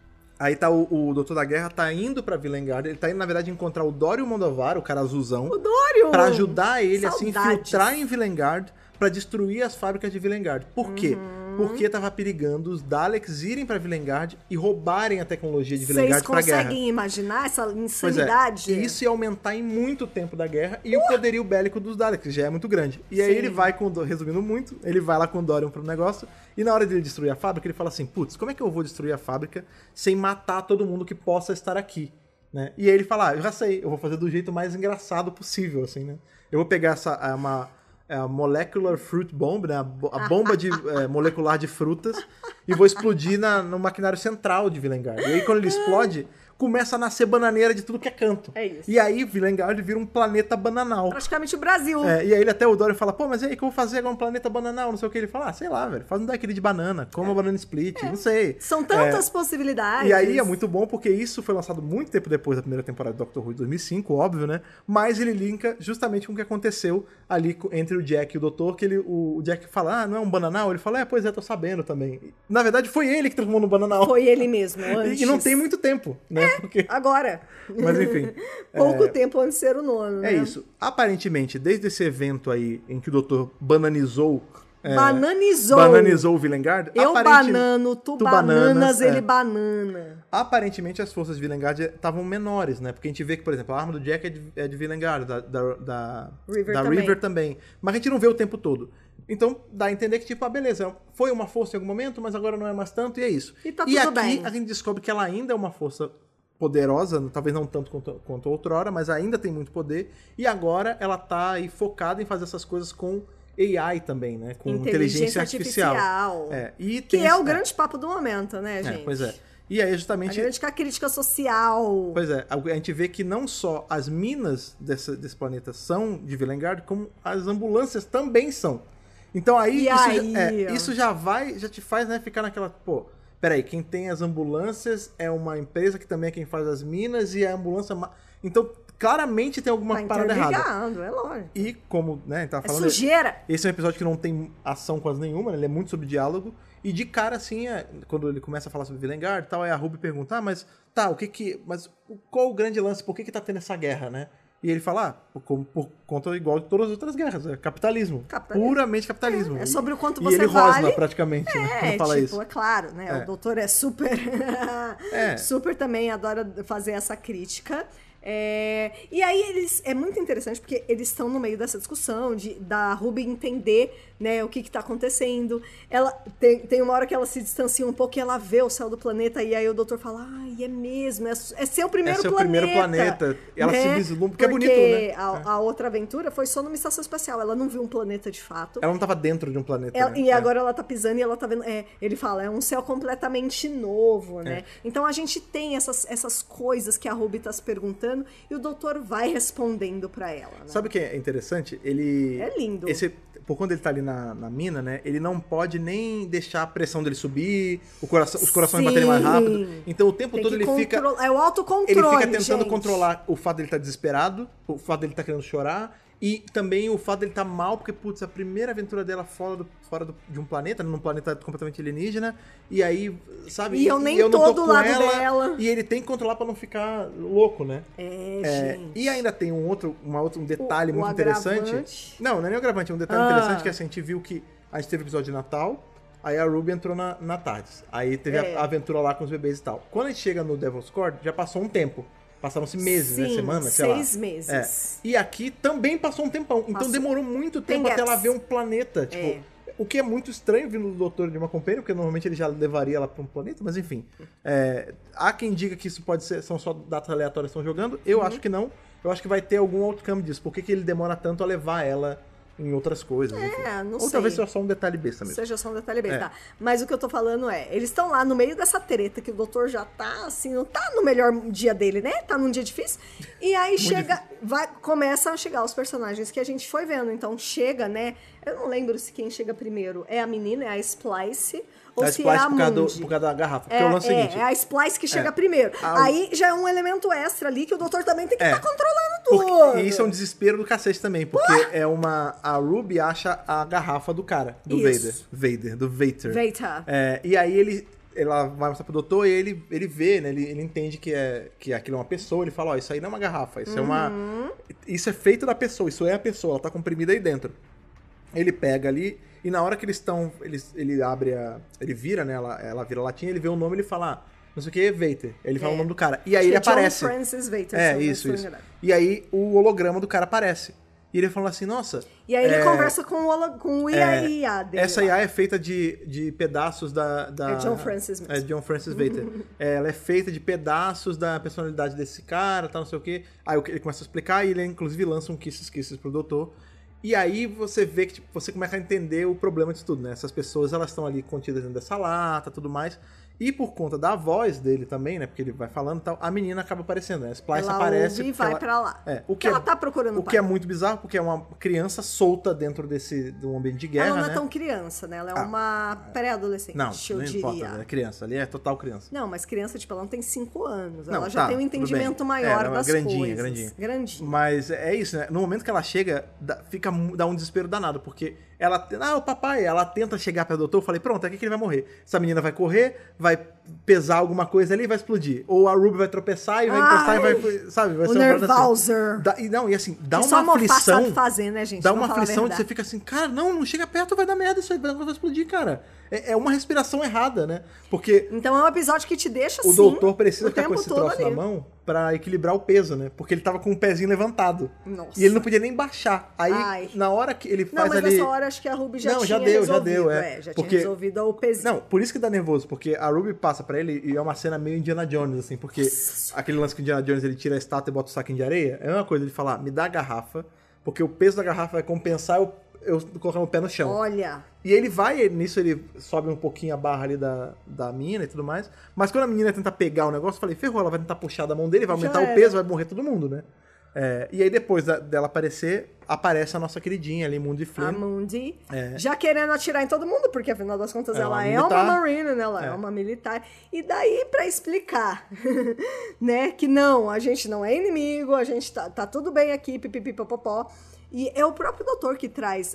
A: Aí tá o Doutor da Guerra tá indo pra Villengard, ele tá indo, na verdade, encontrar o Dório Mondovar, o cara azulzão.
B: O Dório!
A: Pra ajudar ele a se infiltrar em Villengard pra destruir as fábricas de Villengard. Por quê? Porque tava perigando os Daleks irem pra Villengard e roubarem a tecnologia de Villengard pra guerra.
B: Vocês conseguem imaginar essa insanidade?
A: E isso ia aumentar em muito tempo da guerra e o poderio bélico dos Daleks, que já é muito grande. E aí ele vai resumindo muito, ele vai lá com o Dorian pro negócio e na hora de ele destruir a fábrica, ele fala assim, putz, como é que eu vou destruir a fábrica sem matar todo mundo que possa estar aqui? Né? E aí ele fala, eu já sei, eu vou fazer do jeito mais engraçado possível, assim, né? Eu vou pegar a Molecular Fruit Bomb, né? A bomba molecular de frutas, e vou explodir no maquinário central de Villengard. E aí, quando ele explode, começa a nascer bananeira de tudo que é canto.
B: É isso.
A: E aí, Villengard vira um planeta bananal.
B: Praticamente o Brasil.
A: E aí, até o Dorian fala, pô, mas e aí, o que eu vou fazer agora um planeta bananal? Não sei o que. Ele fala, sei lá, velho, faz um daquele de banana, como uma banana split, não sei.
B: São tantas possibilidades.
A: E aí, é muito bom, porque isso foi lançado muito tempo depois da primeira temporada do Doctor Who, em 2005, óbvio, né? Mas ele linka justamente com o que aconteceu ali entre o Jack e o Doutor, que o Jack fala, não é um bananal? Ele fala, pois é, tô sabendo também. Na verdade, foi ele que transformou no bananal.
B: Foi ele mesmo, antes.
A: E não tem muito tempo, né? Porque...
B: agora.
A: Mas enfim.
B: Pouco tempo antes de ser o nono, né?
A: É isso. Aparentemente, desde esse evento aí em que o Doutor bananizou o Villengard.
B: Eu banano, tu bananas, ele banana.
A: Aparentemente as forças de Villengard estavam menores, né? Porque a gente vê que, por exemplo, a arma do Jack é de Villengard, da River também. Mas a gente não vê o tempo todo. Então dá a entender que, tipo, beleza, foi uma força em algum momento, mas agora não é mais tanto, e é isso.
B: E tá tudo bem.
A: E aqui a gente descobre que ela ainda é uma força poderosa, talvez não tanto quanto outrora, mas ainda tem muito poder. E agora ela tá aí focada em fazer essas coisas com AI também, né? Com inteligência artificial.
B: Que é o grande papo do momento, né, gente?
A: Pois é. E aí, justamente...
B: A grande crítica social.
A: Pois é. A gente vê que não só as minas desse planeta são de Villengard, como as ambulâncias também são. Então aí, isso já te faz, né, ficar naquela... Pô, peraí, quem tem as ambulâncias é uma empresa que também é quem faz as minas e a ambulância... Então claramente tem alguma parada errada.
B: É lógico.
A: E como, né, tava falando...
B: sujeira!
A: Esse é um episódio que não tem ação quase nenhuma, né? Ele é muito sobre diálogo. E de cara, assim, quando ele começa a falar sobre Vilengard e tal, aí a Ruby pergunta, mas qual o grande lance? Por que tá tendo essa guerra, né? E ele fala, por conta igual de todas as outras guerras, é capitalismo. Puramente capitalismo.
B: É sobre o quanto você
A: vale. E ele
B: rosna
A: praticamente, né, quando fala isso.
B: É claro, né? O doutor é super... super também adora fazer essa crítica. E aí é muito interessante porque eles estão no meio dessa discussão da Ruby entender, né, o que tá acontecendo. Ela tem uma hora que ela se distancia um pouco e ela vê o céu do planeta e aí o doutor fala, é mesmo, é seu primeiro planeta. É seu primeiro planeta.
A: Ela se vislumbra, porque é bonito, né?
B: A outra aventura foi só numa estação espacial, ela não viu um planeta de fato.
A: Ela não tava dentro de um planeta, né?
B: E agora ela tá pisando e ela tá vendo, ele fala, é um céu completamente novo, né? Então a gente tem essas coisas que a Ruby tá se perguntando e o doutor vai respondendo pra ela, né?
A: Sabe o que é interessante? Ele...
B: É lindo.
A: Por quando ele tá ali na mina, né? Ele não pode nem deixar a pressão dele subir, os corações baterem mais rápido. Então o tempo todo ele fica...
B: É o autocontrole,
A: ele fica tentando controlar o fato dele estar desesperado, o fato dele estar querendo chorar, e também o fato dele estar mal, porque, putz, a primeira aventura dela fora de um planeta, num planeta completamente alienígena, e aí, sabe?
B: E eu nem tô do lado dela.
A: E ele tem que controlar pra não ficar louco, né?
B: Gente.
A: E ainda tem um detalhe muito interessante. Não é nem o agravante, é um detalhe interessante que assim, a gente viu que a gente teve o episódio de Natal, aí a Ruby entrou na TARDIS. Aí teve a aventura lá com os bebês e tal. Quando a gente chega no Devil's Court, já passou um tempo. Passaram-se meses, né? Semanas, sei lá.
B: 6 meses.
A: E aqui também passou um tempão. Então demorou muito tempo até ela ver um planeta. Tipo, o que é muito estranho vindo do doutor de uma companhia, porque normalmente ele já levaria ela para um planeta, mas enfim. Há quem diga que isso pode ser, são só datas aleatórias que estão jogando. Eu acho que não. Eu acho que vai ter algum outcome disso. Por que ele demora tanto a levar ela em outras coisas?
B: Não sei.
A: Ou talvez seja só um detalhe besta mesmo.
B: Seja só um detalhe besta, tá. Mas o que eu tô falando eles estão lá no meio dessa treta que o doutor já tá, assim, não tá no melhor dia dele, né? Tá num dia difícil. E aí começam a chegar os personagens que a gente foi vendo. Então chega, né? Eu não lembro se quem chega primeiro é a menina, é a Splice, ou se é a Mundi.
A: Por causa da garrafa. Porque é o lance seguinte.
B: É a Splice que chega primeiro. Aí já é um elemento extra ali que o doutor também tem que estar controlando tudo.
A: E isso é um desespero do cacete também, porque a Ruby acha a garrafa do cara, do Vader. E aí ela vai mostrar pro doutor e ele vê, né? Ele entende que aquilo é uma pessoa, ele fala, isso aí não é uma garrafa, isso isso é feito da pessoa, isso é a pessoa, ela tá comprimida aí dentro. Ele pega ali, e na hora que eles estão, ele abre ele vira, né? Ela vira a latinha, ele vê o nome, ele fala, não sei o que, Vader. Ele fala o nome do cara. E aí ele aparece.
B: John Francis Vader.
A: Isso. E aí o holograma do cara aparece. E ele fala assim, nossa...
B: E aí ele conversa com o IA dele.
A: Essa IA é feita de pedaços da...
B: É John Francis mesmo.
A: É John Francis Vader. Ela é feita de pedaços da personalidade desse cara, tal, não sei o quê. Aí ele começa a explicar e ele, inclusive, lança um Kisses pro doutor. E aí você vê que você começa a entender o problema disso tudo, né? Essas pessoas, elas estão ali contidas dentro dessa lata, tudo mais. E por conta da voz dele também, né? Porque ele vai falando e tal, a menina acaba aparecendo, né? A Splice aparece.
B: Ouve e vai pra lá.
A: Ela
B: tá procurando
A: o que é muito bizarro, porque é uma criança solta dentro de um ambiente de guerra,
B: ela não é
A: né?
B: tão criança, né? Ela é uma pré-adolescente,
A: não importa, ela é criança. Ali é total criança.
B: Não, mas criança, tipo, ela não tem 5 anos. Ela já tem um entendimento maior das
A: grandinha.
B: Grandinha.
A: Mas é isso, né? No momento que ela chega, dá um desespero danado, porque ela... o papai, ela tenta chegar perto do doutor, eu falei, pronto, é aqui que ele vai morrer. Essa menina vai correr, vai pesar alguma coisa ali e vai explodir. Ou a Ruby vai tropeçar e vai encostar e vai... Sabe? Vai
B: ser uma
A: Nervouser. Assim. Dá uma aflição...
B: Sabe fazer, né, gente?
A: Dá uma aflição de você fica assim, cara, não chega perto, vai dar merda, isso aí vai explodir, cara. É uma respiração errada, né? Porque...
B: Então é um episódio que te deixa assim...
A: O doutor precisa ficar com esse troço na mão pra equilibrar o peso, né? Porque ele tava com o pezinho levantado.
B: Nossa.
A: E ele não podia nem baixar. Aí, na hora que ele faz ali... Não, mas
B: nessa hora acho que a Ruby já tinha resolvido. Já tinha resolvido o pezinho.
A: Não, por isso que dá nervoso. Porque a Ruby passa pra ele e é uma cena meio Indiana Jones, assim. Porque aquele lance que o Indiana Jones, ele tira a estátua e bota o saquinho de areia. É uma coisa ele falar, me dá a garrafa, porque o peso da garrafa vai compensar eu colocar meu pé no chão.
B: Olha.
A: E ele nisso ele sobe um pouquinho a barra ali da mina e tudo mais. Mas quando a menina tenta pegar o negócio, eu falei, ferrou, ela vai tentar puxar da mão dele, vai aumentar o peso, vai morrer todo mundo, né? E aí depois dela aparecer, aparece a nossa queridinha ali, Mundi Flynn.
B: A Mundi, já querendo atirar em todo mundo, porque afinal das contas ela é uma Marine, né? Ela é uma militar. E daí pra explicar, né, que não, a gente não é inimigo, a gente tá tudo bem aqui, pipipipopopó. E é o próprio doutor que traz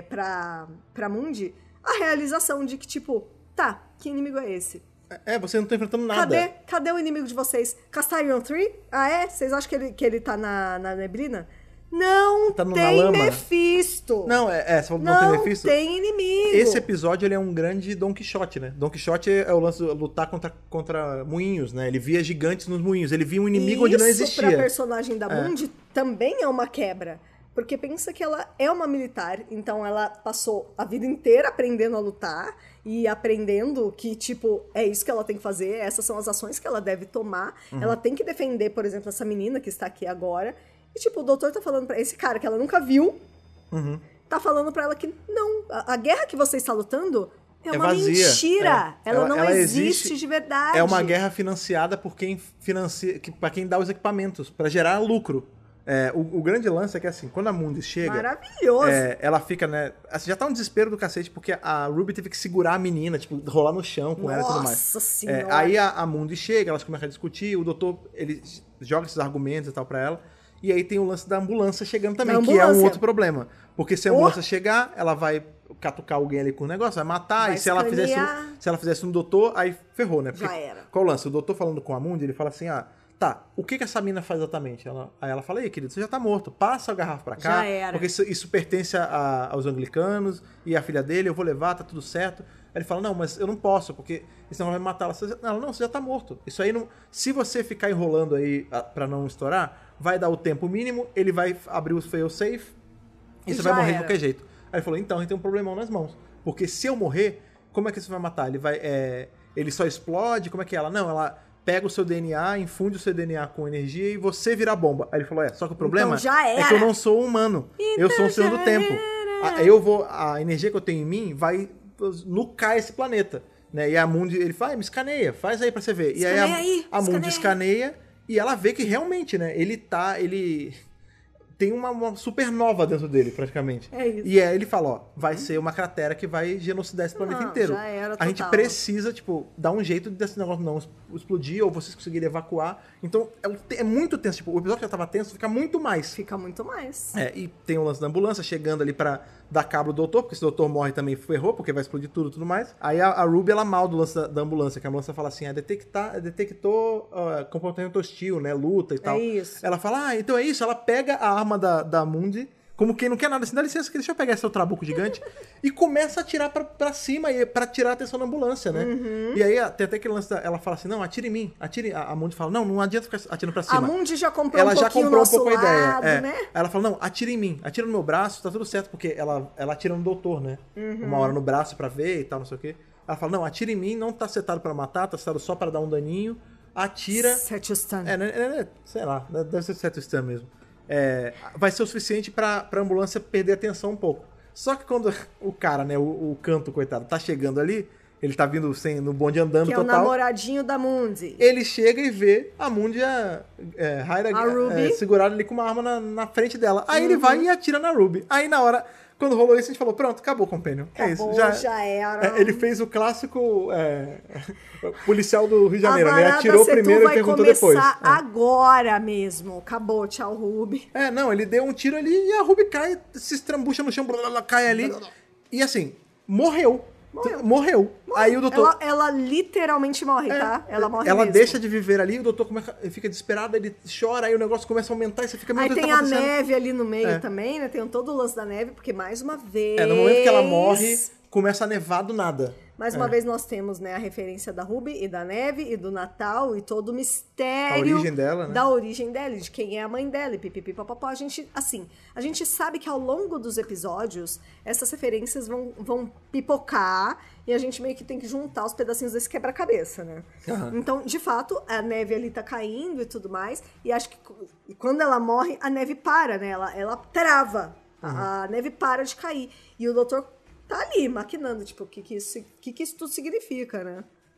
B: pra Mundi a realização de que, tipo, tá, que inimigo é esse?
A: Você não tá enfrentando nada.
B: Cadê o inimigo de vocês? Castellion 3? Ah, é? Vocês acham que ele tá na neblina? Não
A: tá
B: tem Mephisto.
A: Não, você falou que não tem Mephisto?
B: Não tem inimigo.
A: Esse episódio, ele é um grande Don Quixote, né? Don Quixote é o lance de lutar contra moinhos, né? Ele via gigantes nos moinhos. Ele via um inimigo onde não existia.
B: Isso, pra personagem da Mundi, também é uma quebra. Porque pensa que ela é uma militar, então ela passou a vida inteira aprendendo a lutar e aprendendo que, tipo, é isso que ela tem que fazer, essas são as ações que ela deve tomar. Ela tem que defender, por exemplo, essa menina que está aqui agora. E, tipo, o doutor tá falando pra esse cara que ela nunca viu, tá falando pra ela que não, a guerra que você está lutando é uma
A: vazia.
B: Mentira. Ela não existe de verdade.
A: É uma guerra financiada por quem financia, pra quem dá os equipamentos, pra gerar lucro. O grande lance é que, assim, quando a Mundi chega...
B: Maravilhoso!
A: Ela fica, né... Assim, já tá um desespero do cacete, porque a Ruby teve que segurar a menina, tipo, rolar no chão com ela e tudo mais.
B: Nossa Senhora!
A: Aí a Mundi chega, elas começam a discutir, o doutor, ele joga esses argumentos e tal pra ela, e aí tem o lance da ambulância chegando também, que é um outro problema. Porque se a ambulância chegar, ela vai catucar alguém ali com o negócio, vai matar, e se ela fizesse um doutor, aí ferrou, né? Porque,
B: já era.
A: Qual o lance? O doutor falando com a Mundi, ele fala assim, tá, o que essa mina faz exatamente? Aí ela fala, querido, você já tá morto, passa a garrafa pra cá,
B: já era.
A: porque isso pertence aos anglicanos e a filha dele, eu vou levar, tá tudo certo. Aí ele fala, não, mas eu não posso, porque senão vai matar ela. Ela, não, você já tá morto. Isso aí não... Se você ficar enrolando aí pra não estourar, vai dar o tempo mínimo, ele vai abrir o fail-safe e você vai morrer de qualquer jeito. Aí ele falou, então, a gente tem um problemão nas mãos. Porque se eu morrer, como é que você vai matar? Ele só explode? Como é que é? Não, ela pega o seu DNA, infunde o seu DNA com energia e você vira a bomba. Aí ele falou, só que o problema é que eu não sou humano. Eu sou um senhor do tempo. A energia que eu tenho em mim vai nucar esse planeta. Né? E a Mundi, ele fala, me escaneia, faz aí pra você ver. E aí a Mundi escaneia e ela vê que realmente, né, ele tem uma supernova dentro dele, praticamente.
B: É isso.
A: E aí ele fala, vai ser uma cratera que vai genocidar esse planeta inteiro.
B: Já era total.
A: A gente precisa, tipo, dar um jeito desse negócio não explodir, ou vocês conseguirem evacuar. Então, é muito tenso. Tipo, o episódio já tava tenso, fica muito mais.
B: Fica muito mais.
A: E tem o lance da ambulância chegando ali pra dar cabo do doutor, porque se o doutor morre também ferrou, porque vai explodir tudo mais. Aí a Ruby, ela mal do lance da ambulância, que a ambulância fala assim, detectou comportamento hostil, né, luta e tal.
B: É isso.
A: Ela fala, então é isso, ela pega a arma da Mundi, como quem não quer nada, assim, dá licença, deixa eu pegar esse seu trabuco gigante, e começa a atirar pra cima, pra tirar a atenção da ambulância, né? E aí tem até aquele lance, ela fala assim, não, atire em mim, a Mundi fala, não adianta ficar atirando pra cima.
B: A Mundi já comprou um pouco a ideia, né?
A: Aí ela fala, não, atire em mim, atira no meu braço, tá tudo certo, porque ela atira no doutor, né? Uma hora no braço pra ver e tal, não sei o quê. Ela fala, não, atire em mim, não tá setado pra matar, tá setado só pra dar um daninho, atira...
B: Set stun.
A: Sei lá, deve ser set stun mesmo. Vai ser o suficiente pra ambulância perder a atenção um pouco. Só que quando o cara, né, o canto, coitado, tá chegando ali, ele tá vindo no bonde andando total.
B: Que é o namoradinho da Mundi.
A: Ele chega e vê a Mundi, a Ruby, segurada ali com uma arma na frente dela. Aí ele vai e atira na Ruby. Aí na hora... Quando rolou isso, a gente falou, pronto, acabou o Companion.
B: Acabou,
A: é isso.
B: Já era.
A: Ele fez o clássico policial do Rio de Janeiro, né? Atirou primeiro e perguntou depois.
B: Vai começar agora mesmo. Acabou, tchau, Ruby.
A: Não, ele deu um tiro ali e a Ruby cai, se estrambucha no chão, cai ali. E assim, morreu. Aí o doutor...
B: Ela literalmente morre, tá? Ela morre
A: Ela
B: mesmo.
A: Deixa de viver ali, o doutor fica desesperado, ele chora, aí o negócio começa a aumentar e você fica...
B: Aí tem a neve ali no meio também, né? Tem todo o lance da neve, porque mais uma vez...
A: No momento que ela morre, começa a nevar do nada.
B: Mais uma vez nós temos, né, a referência da Ruby e da Neve e do Natal e todo o mistério...
A: A origem dela, né?
B: Da origem dela, de quem é a mãe dela e pipipipopopó. A gente sabe que ao longo dos episódios, essas referências vão pipocar e a gente meio que tem que juntar os pedacinhos desse quebra-cabeça, né? Então, de fato, a neve ali tá caindo e tudo mais, e acho que quando ela morre, a neve para, né? Ela trava. A neve para de cair. E o doutor... tá ali, maquinando, tipo, o que isso tudo significa, né?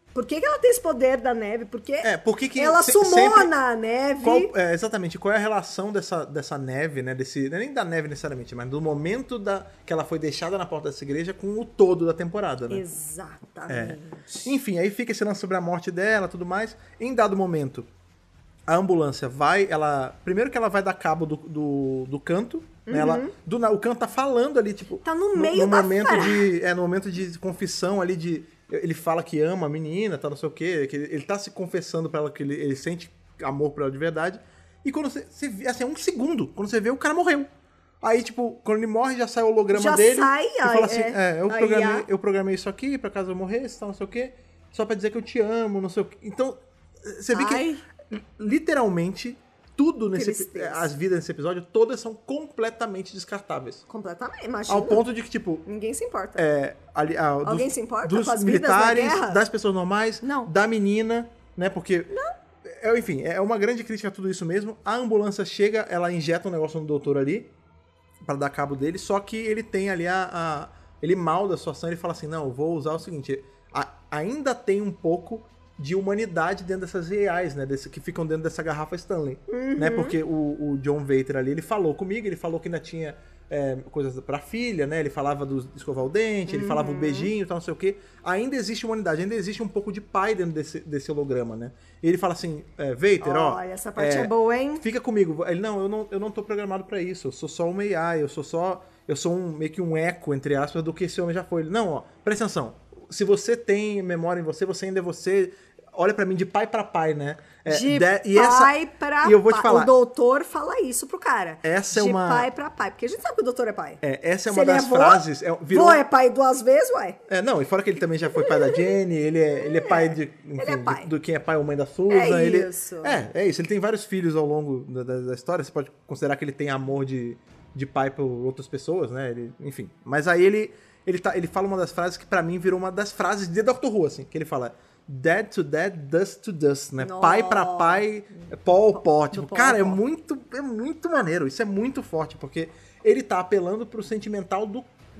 B: Por que ela tem esse poder da neve? Porque
A: que
B: ela sumou na neve.
A: Exatamente. Qual é a relação dessa neve, né? Não é nem da neve necessariamente, mas do momento que ela foi deixada na porta dessa igreja com o todo da temporada, né?
B: Exatamente.
A: Enfim, aí fica esse lance sobre a morte dela e tudo mais. Em dado momento, a ambulância vai... Primeiro que ela vai dar cabo do canto. Né? O canto tá falando ali, tipo...
B: Tá no meio da
A: momento no momento de confissão ali, ele fala que ama a menina, tá, não sei o quê, que ele tá se confessando pra ela que ele sente amor por ela de verdade. E quando você vê, assim, 1 segundo, quando você vê, o cara morreu. Aí, tipo, quando ele morre, já sai o holograma dele.
B: Já sai,
A: e fala assim, eu programei isso aqui pra caso eu morresse, tal, não sei o quê, só pra dizer que eu te amo, não sei o quê. Então, você vê que, literalmente... Tudo as vidas nesse episódio, todas são completamente descartáveis.
B: Completamente, imagina.
A: Ao ponto de que, tipo...
B: Ninguém se importa.
A: Alguém
B: se importa
A: dos
B: com as
A: militares,
B: vidas na guerra?
A: das pessoas normais,
B: Não.
A: Da menina, né? Porque... Não. Enfim, é uma grande crítica a tudo isso mesmo. A ambulância chega, ela injeta um negócio no doutor ali, pra dar cabo dele, só que ele tem ali ele malda a situação, ele fala assim, não, eu vou usar o seguinte, ainda tem um pouco... de humanidade dentro dessas reais, né? Que ficam dentro dessa garrafa Stanley. Né? Porque o John Vader ali, ele falou comigo, ele falou que ainda tinha coisas pra filha, né? Ele falava do escovar o dente, ele falava o beijinho e tal, não sei o quê. Ainda existe humanidade, ainda existe um pouco de pai dentro desse holograma, né? E ele fala assim, Vader,
B: Olha, essa parte é boa, hein?
A: Fica comigo. Ele, eu não tô programado pra isso, eu sou só uma AI, eu sou meio que um eco, entre aspas, do que esse homem já foi. Ele, não, presta atenção, se você tem memória em você ainda é você... Olha pra mim, de pai pra pai, né?
B: E
A: eu vou te falar.
B: O doutor fala isso pro cara.
A: De
B: pai pra pai. Porque a gente sabe que o doutor é pai.
A: Essa é uma das frases...
B: Vô é pai 2 vezes, ué?
A: Não, e fora que ele também já foi pai da Jenny, ele é pai de... Enfim,
B: ele é pai.
A: Do quem é pai ou mãe da Susan.
B: Isso.
A: É isso. Ele tem vários filhos ao longo da história. Você pode considerar que ele tem amor de pai por outras pessoas, né? Enfim. Mas aí ele fala uma das frases que pra mim virou uma das frases de Dr. Who, assim. Que ele fala... Dead to dead, dust to dust, né?
B: Nossa.
A: Pai pra pai, pó ao pó. Tipo, cara,
B: é
A: muito maneiro. Isso é muito forte, porque ele tá apelando pro sentimental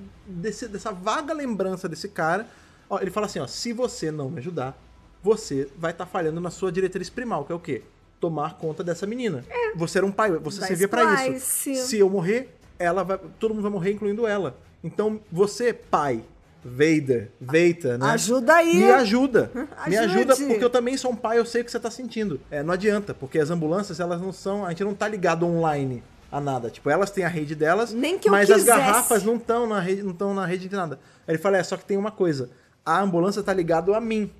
A: dessa vaga lembrança desse cara. Ó, ele fala assim, ó, se você não me ajudar, você vai estar falhando na sua diretriz primal, que é o quê? Tomar conta dessa menina. Você era um pai, você servia pra isso. Se eu morrer, todo mundo vai morrer, incluindo ela. Então, você, pai... Vader, né?
B: Ajuda aí.
A: Me ajuda, porque eu também sou um pai, eu sei o que você tá sentindo. Não adianta, porque as ambulâncias, elas não são... A gente não tá ligado online a nada. Tipo, elas têm a rede delas,
B: nem que
A: mas
B: as
A: garrafas não estão na rede de nada. Aí ele fala, só que tem uma coisa. A ambulância tá ligado a mim.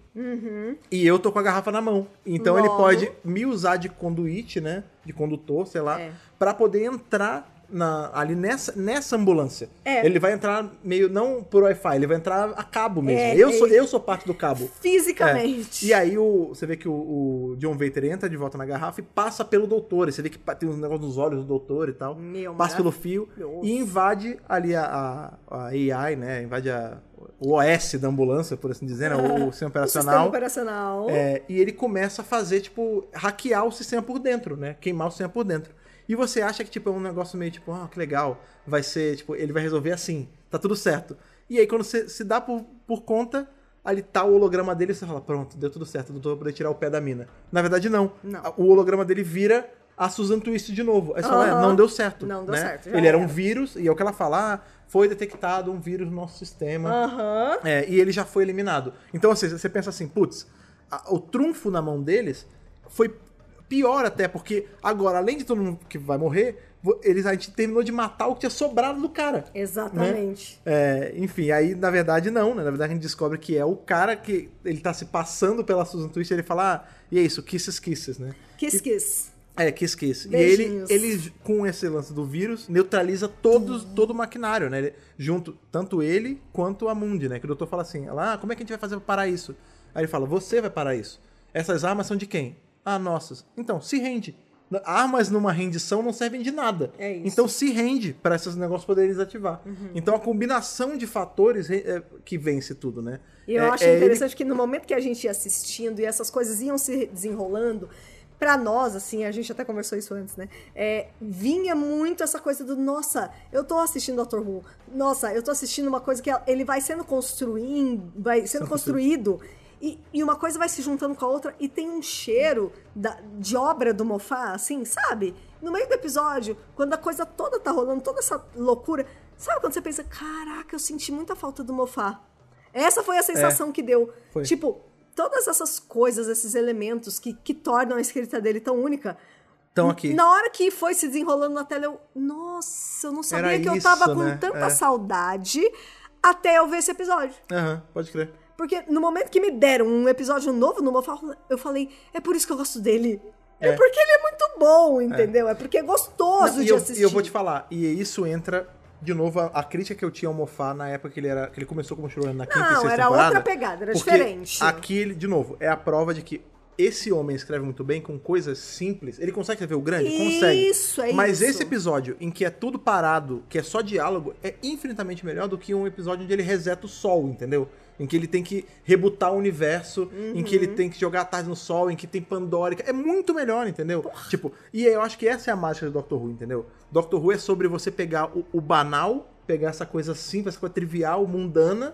A: E eu tô com a garrafa na mão. Então ele pode me usar de conduíte, né? De condutor, sei lá, pra poder entrar... ali nessa ambulância. Ele vai entrar meio, não por Wi-Fi, ele vai entrar a cabo mesmo. Eu sou parte do cabo.
B: Fisicamente.
A: E aí você vê que o John Vader entra de volta na garrafa e passa pelo doutor. E você vê que tem uns negócios nos olhos do doutor e tal. Passa pelo fio e invade ali a AI, né? Invade o OS da ambulância, por assim dizer, né? O sistema operacional.
B: O sistema operacional.
A: E ele começa a fazer, tipo, hackear o sistema por dentro, né? Queimar o sistema por dentro. E você acha que, tipo, é um negócio meio, tipo, que legal, vai ser, tipo, ele vai resolver assim, tá tudo certo. E aí, quando você se dá por conta, ali tá o holograma dele e você fala, pronto, deu tudo certo, doutor, vou poder tirar o pé da mina. Na verdade, não. O holograma dele vira a Susan Twist de novo. Aí você fala, não deu certo.
B: Não deu certo.
A: Ele era um vírus, e é o que ela fala, foi detectado um vírus no nosso sistema. E ele já foi eliminado. Então, assim, você pensa assim, putz, o trunfo na mão deles foi... Pior até, porque agora, além de todo mundo que vai morrer, a gente terminou de matar o que tinha sobrado do cara.
B: Exatamente.
A: Né? Enfim, aí na verdade não, né? Na verdade a gente descobre que é o cara que ele tá se passando pela Susan Twist e ele fala, e é isso, kisses, né?
B: Kiss.
A: Kiss.
B: Beijinhos.
A: E ele, com esse lance do vírus, neutraliza todo o maquinário, né? Junto, tanto ele quanto a Mundi, né? Que o doutor fala assim, como é que a gente vai fazer pra parar isso? Aí ele fala, você vai parar isso. Essas armas são de quem? Nossas. Então, se rende. Armas numa rendição não servem de nada.
B: É isso.
A: Então se rende para esses negócios poderem desativar. Então a combinação de fatores que vence tudo, né?
B: E eu acho interessante que no momento que a gente ia assistindo e essas coisas iam se desenrolando, pra nós, assim, a gente até conversou isso antes, né? Vinha muito essa coisa do, nossa, eu tô assistindo Dr. Who, nossa, eu tô assistindo uma coisa que ele vai sendo construído E uma coisa vai se juntando com a outra e tem um cheiro de obra do Moffat, assim, sabe? No meio do episódio, quando a coisa toda tá rolando, toda essa loucura... Sabe quando você pensa, caraca, eu senti muita falta do Moffat. Essa foi a sensação que deu. Foi. Tipo, todas essas coisas, esses elementos que tornam a escrita dele tão única...
A: Estão aqui.
B: Na hora que foi se desenrolando na tela, nossa, eu não sabia que eu tava com tanta saudade até eu ver esse episódio.
A: Pode crer.
B: Porque no momento que me deram um episódio novo no Moffat, eu falei, é por isso que eu gosto dele. É porque ele é muito bom, entendeu? É porque é gostoso de assistir.
A: E eu vou te falar, e isso entra... De novo, a crítica que eu tinha ao Moffat na época que ele começou como showrunner na quinta e sexta temporada...
B: Não, era outra pegada, era diferente.
A: Aqui, de novo, é a prova de que esse homem escreve muito bem com coisas simples. Ele consegue escrever o grande? Consegue.
B: Isso, é
A: Mas
B: isso.
A: Esse episódio, em que é tudo parado, que é só diálogo, é infinitamente melhor do que um episódio onde ele reseta o sol, entendeu? Em que ele tem que rebutar o universo, em que ele tem que jogar a tarde no sol, em que tem Pandora. É muito melhor, entendeu? Porra. Tipo, e eu acho que essa é a mágica do Doctor Who, entendeu? Doctor Who é sobre você pegar o banal, pegar essa coisa simples, essa coisa trivial, mundana,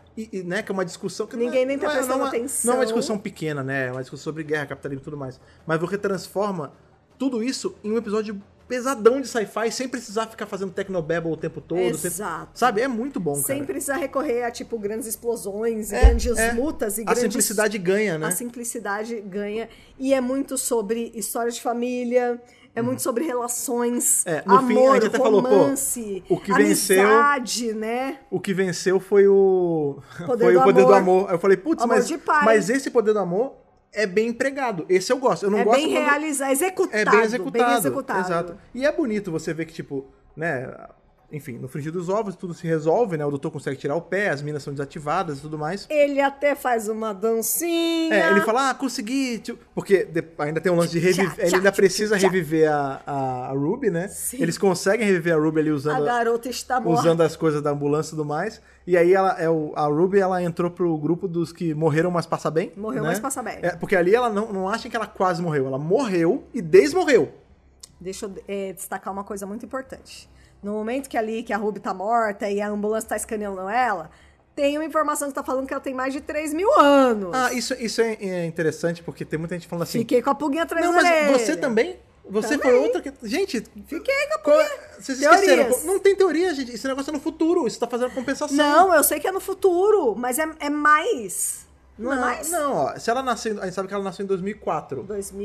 A: e né, que é uma discussão que
B: ninguém nem tá prestando atenção.
A: Não é uma discussão pequena, né? É uma discussão sobre guerra, capitalismo e tudo mais. Mas você transforma tudo isso em um episódio pesadão de sci-fi, sem precisar ficar fazendo technobabble o tempo todo.
B: Exato.
A: Sabe? É muito bom,
B: sem
A: cara.
B: precisar recorrer a, tipo, grandes explosões, grandes lutas e grandes...
A: A simplicidade ganha, né?
B: A simplicidade ganha. E é muito sobre história de família, é muito sobre relações,
A: no
B: amor,
A: fim, a gente até
B: romance,
A: falou, pô, o que
B: amizade, né?
A: O que venceu foi o poder do amor. Aí eu falei, putz, mas esse poder do amor é bem empregado. Esse eu gosto. Eu não gosto
B: bem realizado, executado.
A: É bem executado.
B: Bem executado.
A: Exato. E é bonito você ver que, tipo, né... Enfim, no frigir dos ovos tudo se resolve, né? O doutor consegue tirar o pé, as minas são desativadas e tudo mais.
B: Ele até faz uma dancinha.
A: Ele fala, consegui... Tipo, porque ainda tem um lance de reviver... Ele ainda precisa reviver a Ruby, né?
B: Sim.
A: Eles conseguem reviver a Ruby ali usando...
B: A garota está morta.
A: Usando as coisas da ambulância e tudo mais. E aí a Ruby, ela entrou pro grupo dos que morreram, mas passa bem.
B: Morreu,
A: né?
B: mas passa bem.
A: Porque ali ela não acha que ela quase morreu. Ela morreu e desmorreu.
B: Deixa eu destacar uma coisa muito importante. No momento que a Ruby tá morta e a ambulância tá escaneando ela, tem uma informação que tá falando que ela tem mais de 3.000 anos.
A: Isso é interessante, porque tem muita gente falando assim...
B: Fiquei com a pulguinha atrás da
A: orelha.
B: orelha.
A: Mas você também? Você foi outra que... Gente...
B: Fiquei com a pulguinha.
A: Vocês esqueceram. Não tem teoria, gente. Esse negócio é no futuro. Isso tá fazendo compensação.
B: Não, eu sei que é no futuro, mas é mais... Não é mais?
A: Não, ó. Se ela nasceu... A gente sabe que ela nasceu em 2004.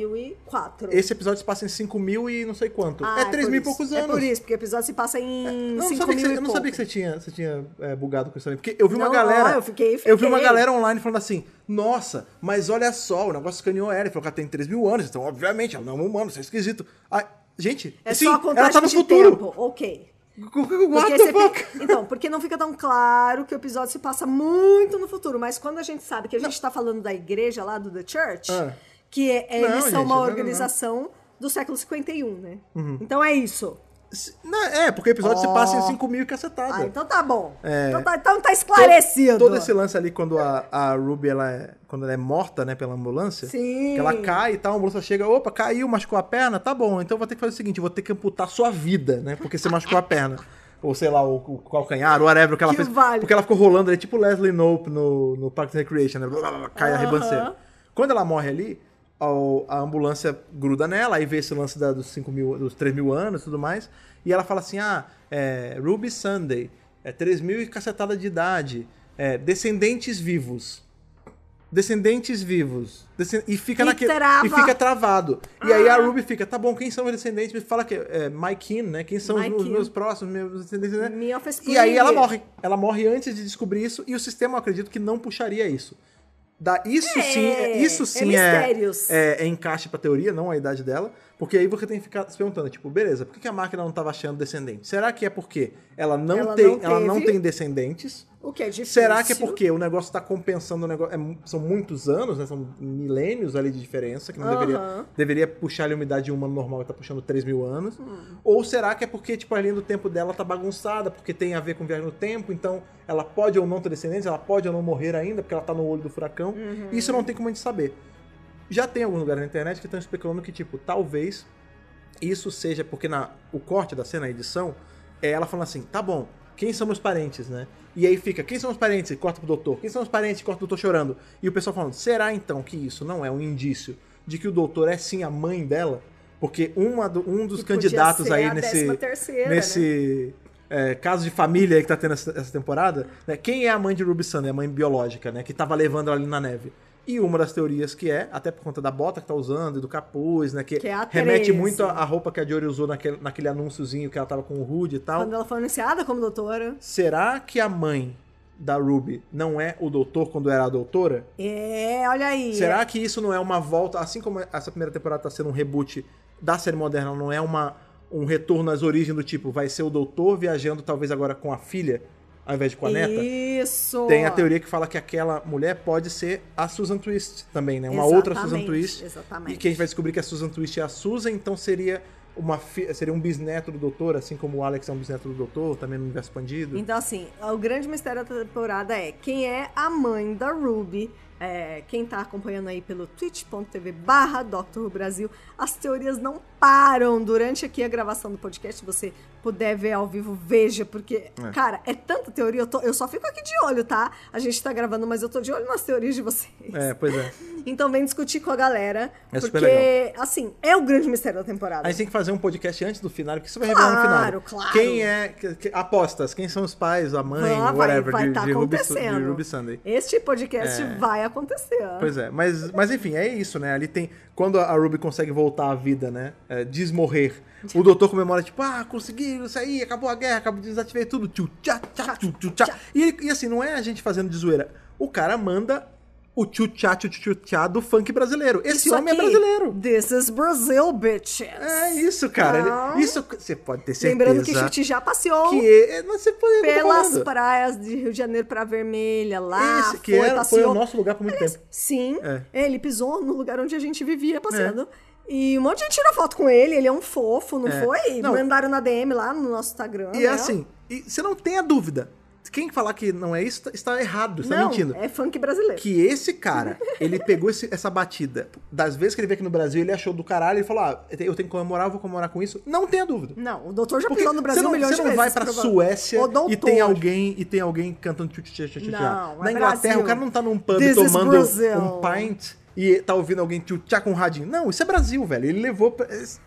B: 2004.
A: Esse episódio se passa em 5.000 e não sei quanto. É 3.000 e poucos anos.
B: É por isso, porque o episódio se passa em 5.000
A: Eu não sabia que você tinha bugado com isso também. Porque eu vi uma galera...
B: Eu
A: vi uma galera online falando assim, nossa, mas olha só, o negócio escaneou ela. Ele falou que ela tem 3.000 anos, então obviamente ela não é um humano, isso é esquisito. Gente, sim, ela tá no futuro.
B: Tempo. Ok.
A: What the fuck?
B: Então, porque não fica tão claro que o episódio se passa muito no futuro, mas quando a gente sabe que a gente tá falando da igreja lá, do The Church, que eles são uma organização do século 51, né? Então é isso.
A: Porque o episódio se passa em 5.000 e cacetada.
B: Então tá bom. Então tá esclarecido.
A: Todo esse lance ali, quando a Ruby, quando ela é morta, né, pela ambulância,
B: sim,
A: que ela cai e tal, a ambulância chega, opa, caiu, machucou a perna, tá bom, então vou ter que fazer o seguinte, vou ter que amputar sua vida, né, porque você machucou a perna. Ou sei lá, o calcanhar, o whatever, o que ela fez.
B: Vale.
A: Porque ela ficou rolando ali, tipo Leslie Knope no Parks and Recreation, né, cai a ribanceira. Quando ela morre ali, a ambulância gruda nela, aí vê esse lance dos 3.000 anos e tudo mais, e ela fala assim, Ruby Sunday, 3.000 e cacetada de idade, descendentes vivos. Descendentes vivos. E fica e fica travado. E aí a Ruby fica, tá bom, quem são os descendentes? Me fala que my kin, né? Quem são os meus próximos, meus descendentes, né? E aí ela morre. Ela morre antes de descobrir isso, e o sistema, eu acredito, que não puxaria isso. Isso sim é encaixe pra teoria, não a idade dela, porque aí você tem que ficar se perguntando, tipo, beleza, por que a máquina não estava achando descendente? Será que é porque ela não tem descendentes?
B: O que é difícil.
A: Será que é porque o negócio está compensando o negócio? São muitos anos, né? São milênios ali de diferença, que não deveria puxar ali uma idade humana normal e tá puxando 3.000 anos. Ou será que é porque, tipo, a linha do tempo dela tá bagunçada, porque tem a ver com viagem no tempo, então ela pode ou não ter descendentes, ela pode ou não morrer ainda, porque ela tá no olho do furacão. Isso não tem como a gente saber. Já tem alguns lugares na internet que estão especulando que, tipo, talvez isso seja porque o corte da cena, a edição, é ela falando assim, tá bom, quem são meus parentes, né? E aí fica, quem são os parentes? E corta pro doutor. Quem são os parentes? E corta pro doutor chorando. E o pessoal falando, será então que isso não é um indício de que o doutor é sim a mãe dela? Porque um dos candidatos aí nesse caso de família aí que tá tendo essa temporada, né? Quem é a mãe de Ruby Sunday? A mãe biológica, né? Que tava levando ela ali na neve. E uma das teorias que até por conta da bota que tá usando e do capuz, né? Que
B: é
A: remete muito à roupa que a Jory usou naquele anúnciozinho que ela tava com o Rude e tal.
B: Quando ela foi anunciada como doutora.
A: Será que a mãe da Ruby não é o doutor quando era a doutora?
B: Olha aí.
A: Será que isso não é uma volta, assim como essa primeira temporada tá sendo um reboot da série moderna, não é um retorno às origens do tipo, vai ser o doutor viajando talvez agora com a filha, ao invés de com a neta?
B: Isso!
A: Tem a teoria que fala que aquela mulher pode ser a Susan Twist também, né? Uma outra Susan Twist.
B: Exatamente.
A: E que a gente vai descobrir que a Susan Twist é a Susan, então seria um bisneto do doutor, assim como o Alex é um bisneto do doutor, também no universo expandido.
B: Então, assim, o grande mistério da temporada é quem é a mãe da Ruby. Quem tá acompanhando aí pelo twitch.tv/Dr. Who Brasil, as teorias não param durante aqui a gravação do podcast. Se você puder ver ao vivo, veja, porque, cara, é tanta teoria, eu só fico aqui de olho, tá? A gente tá gravando, mas eu tô de olho nas teorias de vocês.
A: Pois é.
B: Então vem discutir com a galera,
A: super legal.
B: Porque, assim, é o grande mistério da temporada.
A: A gente tem que fazer um podcast antes do final, porque isso vai revelar no final.
B: Claro.
A: Quem apostas, quem são os pais, a mãe, whatever, de Ruby Sunday.
B: Este podcast vai acontecer.
A: Pois é, mas enfim, é isso, né? Ali tem, quando a Ruby consegue voltar à vida, né? Desmorrer, o doutor comemora, tipo, consegui isso aí, acabou a guerra, desativei tudo, tchá. E assim, não é a gente fazendo de zoeira. O cara manda o tchá do funk brasileiro. Esse homem é brasileiro.
B: This is Brazil, bitches.
A: É isso, cara. Isso você pode ter certeza.
B: Lembrando que Chute já passeou pelas praias de Rio de Janeiro pra Vermelha, lá.
A: Foi o nosso lugar por muito tempo.
B: Sim. Ele pisou no lugar onde a gente vivia passeando. E um monte de gente tirou foto com ele. Ele é um fofo, não foi? Mandaram na DM lá no nosso Instagram.
A: E assim, você não tem a dúvida. Quem falar que não é isso, está errado, está mentindo.
B: É funk brasileiro.
A: Que esse cara, ele pegou essa batida. Das vezes que ele veio aqui no Brasil, ele achou do caralho e falou, eu tenho que comemorar, vou comemorar com isso. Não tenha dúvida.
B: Não, o doutor já pisou no Brasil milhões de vezes.
A: Você não vai pra Suécia e tem alguém cantando
B: Não,
A: na Inglaterra, o cara não tá num pub tomando um pint e tá ouvindo alguém tchá com um radinho. Não, isso é Brasil, velho. Ele levou pra...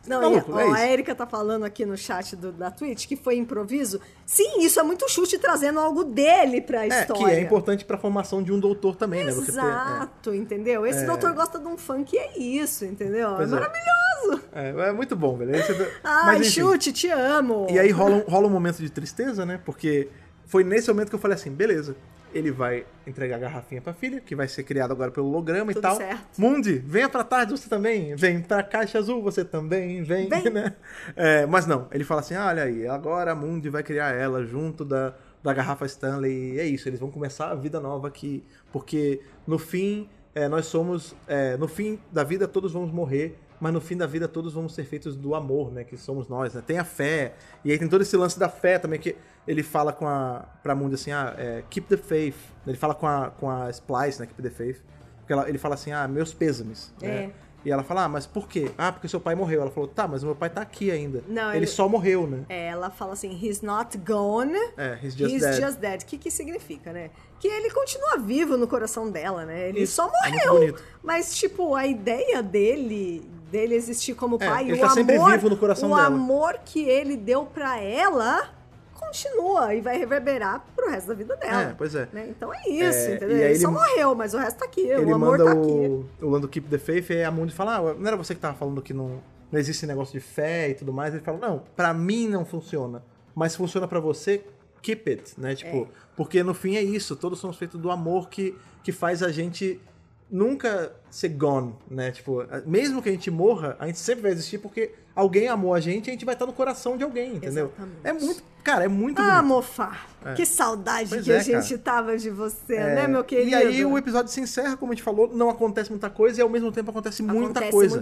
B: A Erika tá falando aqui no chat da Twitch que foi improviso. Sim, isso é muito chute trazendo algo dele pra história.
A: Que é importante pra formação de um doutor também, né?
B: Exato, entendeu? Esse doutor gosta de um funk e é isso, entendeu? É maravilhoso.
A: É muito bom, velho.
B: Ai, Chute, te amo.
A: E aí rola um momento de tristeza, né? Porque foi nesse momento que eu falei assim, beleza. Ele vai entregar a garrafinha pra filha, que vai ser criada agora pelo holograma e tal.
B: Certo.
A: Mundi, venha pra tarde você também. Vem pra caixa azul você também. Vem. Né? Mas não, ele fala assim, olha aí, agora a Mundi vai criar ela junto da garrafa Stanley. E é isso, eles vão começar a vida nova aqui. Porque no fim, nós somos... no fim da vida todos vamos morrer, mas no fim da vida todos vamos ser feitos do amor, né? Que somos nós, né? Tem a fé. E aí tem todo esse lance da fé também, que ele fala pra Mundi assim, keep the faith. Ele fala com a Splice, né? Keep the faith. Porque ele fala assim, meus pêsames. Né? E ela fala, mas por quê? Porque seu pai morreu. Ela falou, tá, mas o meu pai tá aqui ainda. Não, ele só morreu, né?
B: Ela fala assim, he's not gone,
A: he's
B: just dead. O que significa, né? Que ele continua vivo no coração dela, né? Ele só
A: morreu.
B: Muito mas, tipo, a ideia dele existir como pai,
A: ele tá sempre vivo no coração dela.
B: O amor que ele deu pra ela continua e vai reverberar pro resto da vida dela.
A: Pois é.
B: Né? Então é isso, entendeu? Ele só morreu, mas o resto tá aqui, o amor tá aqui.
A: O Lando Keep the Faith e a Mundi fala, não era você que tava falando que não existe negócio de fé e tudo mais? Ele fala, não, pra mim não funciona, mas se funciona pra você, keep it, né? Tipo, porque no fim é isso, todos somos feitos do amor que faz a gente nunca ser gone, né? Tipo, mesmo que a gente morra, a gente sempre vai existir porque alguém amou a gente vai estar no coração de alguém, entendeu?
B: Exatamente.
A: É muito, cara, é muito bonito.
B: Mofá, que saudade que a gente tava de você, né, meu querido?
A: E aí o episódio se encerra, como a gente falou, não acontece muita coisa e ao mesmo tempo acontece muita coisa.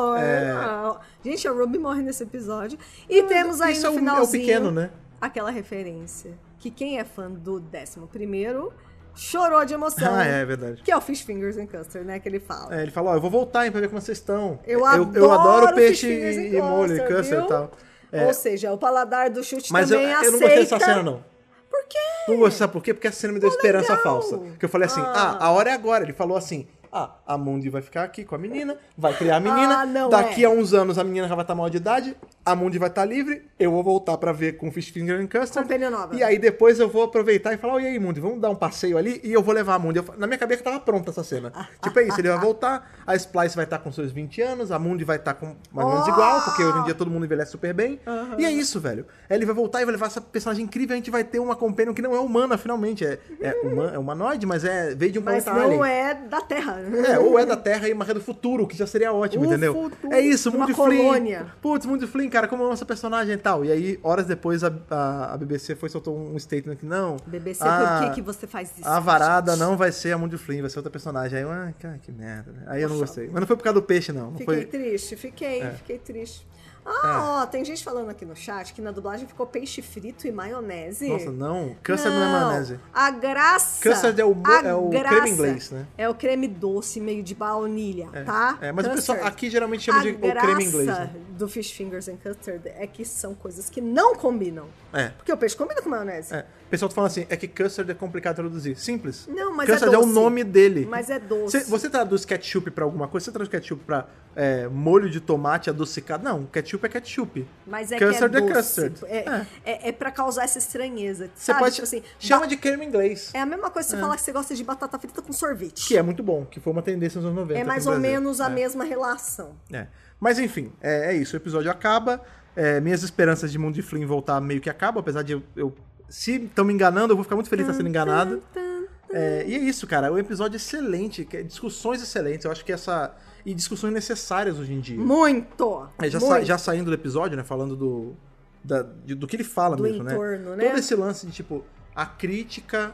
B: Gente, a Ruby morre nesse episódio. E temos aí no finalzinho
A: pequeno, né?
B: Aquela referência que quem é fã do 11º chorou de emoção.
A: É verdade.
B: Que é o Fish Fingers and Custard, né? Que ele fala.
A: Ele fala, eu vou voltar, hein, pra ver como vocês estão.
B: Eu adoro
A: peixe e molho e custard e tal.
B: Ou seja, o paladar do Chute
A: mas
B: também aceita...
A: Mas eu não gostei dessa cena, não.
B: quê?
A: Pô, sabe por quê? Porque essa cena me deu esperança falsa. Que eu falei assim, a hora é agora. Ele falou assim, a Mundi vai ficar aqui com a menina, vai criar a menina, daqui a uns anos a menina já vai estar maior de idade, a Mundi vai estar livre, eu vou voltar pra ver com Fish Finger and Custard.
B: Companhia nova.
A: E aí depois eu vou aproveitar e falar, e aí, Mundi, vamos dar um passeio ali e eu vou levar a Mundi. Na minha cabeça tava pronta essa cena. Tipo, é isso, ele vai voltar, a Splice vai estar com seus 20 anos, a Mundi vai estar com mais ou menos igual, porque hoje em dia todo mundo envelhece super bem. E é isso, velho. Ele vai voltar e vai levar essa personagem incrível, a gente vai ter uma companion que não é humana, finalmente. É humanoide, mas veio de um planeta alien.
B: Mas não é da Terra.
A: Ou é da Terra e mas é do futuro, que já seria ótimo, entendeu?
B: Futuro,
A: é isso, Mundi
B: Flynn.
A: Putz, Mundi Flynn, cara, como é essa personagem e tal. E aí, horas depois, a BBC soltou um statement que não.
B: BBC, por que você faz isso?
A: A varada não vai ser a Mundi Flynn, vai ser outra personagem. Aí cara, que merda. Né? Aí eu não gostei. Mas não foi por causa do peixe, não.
B: Fiquei triste. Fiquei triste. Tem gente falando aqui no chat que na dublagem ficou peixe frito e maionese.
A: Nossa, não. Custard não é maionese.
B: A graça...
A: Custard é o creme inglês, né?
B: É o creme doce, meio de baunilha, tá?
A: Mas o pessoal aqui geralmente chama de o creme inglês. A
B: graça do Fish Fingers and Custard é que são coisas que não combinam. Porque o peixe combina com maionese.
A: O pessoal tá falando assim, é que custard é complicado de traduzir. Simples.
B: Não, mas
A: custard é o nome dele.
B: Mas é doce.
A: Você traduz ketchup pra alguma coisa? Você traduz ketchup pra molho de tomate adocicado? Não, ketchup é ketchup.
B: Mas
A: custard
B: que é doce.
A: Custard.
B: É pra causar essa estranheza.
A: Você pode... Tipo assim, chama de creme inglês.
B: É a mesma coisa que você falar que você gosta de batata frita com sorvete.
A: Que é muito bom, que foi uma tendência nos anos 90.
B: É mais ou menos a mesma relação.
A: Mas enfim, é isso. O episódio acaba. Minhas esperanças de Mundi Flynn voltar meio que acabam, apesar de eu se estão me enganando, eu vou ficar muito feliz de estar sendo enganado. E é isso, cara. Um episódio excelente, discussões excelentes. Eu acho que e discussões necessárias hoje em dia.
B: Muito!
A: Já saindo do episódio, né? Falando do que ele fala
B: do
A: mesmo,
B: entorno,
A: né? Todo esse lance de, tipo, a crítica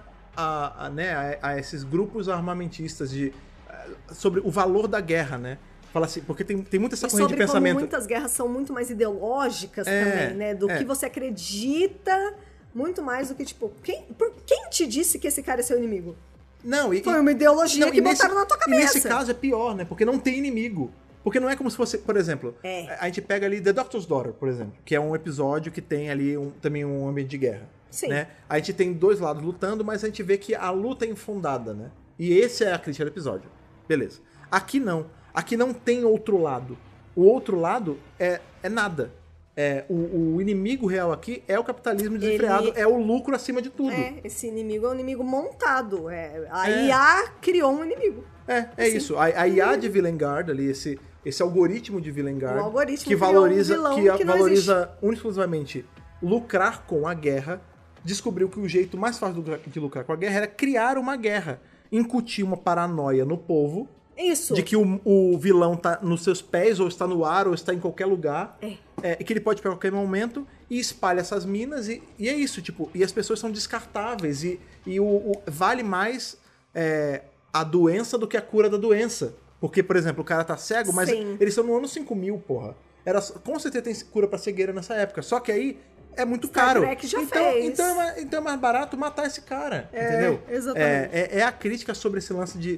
A: a esses grupos armamentistas sobre o valor da guerra, né? Fala assim, porque tem muita essa corrente de pensamento.
B: Como muitas guerras são muito mais ideológicas também, né? Do que você acredita, muito mais do que, tipo, quem te disse que esse cara é seu inimigo?
A: Não,
B: foi uma ideologia que botaram na tua cabeça.
A: E nesse caso é pior, né? Porque não tem inimigo. Porque não é como se fosse, por exemplo, a gente pega ali The Doctor's Daughter, por exemplo, que é um episódio que tem ali também um ambiente de guerra.
B: Sim.
A: Né? A gente tem dois lados lutando, mas a gente vê que a luta é infundada, né? E essa é a crítica do episódio. Beleza. Aqui não. Aqui não tem outro lado. O outro lado é nada. O inimigo real aqui é o capitalismo desenfreado, é o lucro acima de tudo.
B: Esse inimigo é um inimigo montado. A IA criou um inimigo.
A: Isso. A IA de Villengard ali, esse algoritmo de Villengard, que
B: valoriza
A: exclusivamente lucrar com a guerra, descobriu que o jeito mais fácil de lucrar com a guerra era criar uma guerra, incutir uma paranoia no povo.
B: Isso.
A: De que o vilão tá nos seus pés, ou está no ar, ou está em qualquer lugar. Que ele pode pegar a qualquer momento e espalha essas minas. E é isso, tipo, e as pessoas são descartáveis. E vale mais a doença do que a cura da doença. Porque, por exemplo, o cara tá cego, mas eles estão no ano 5000, porra. Com certeza tem cura pra cegueira nessa época. Só que aí é muito caro. Então é mais barato matar esse cara, entendeu?
B: Exatamente.
A: É a crítica sobre esse lance de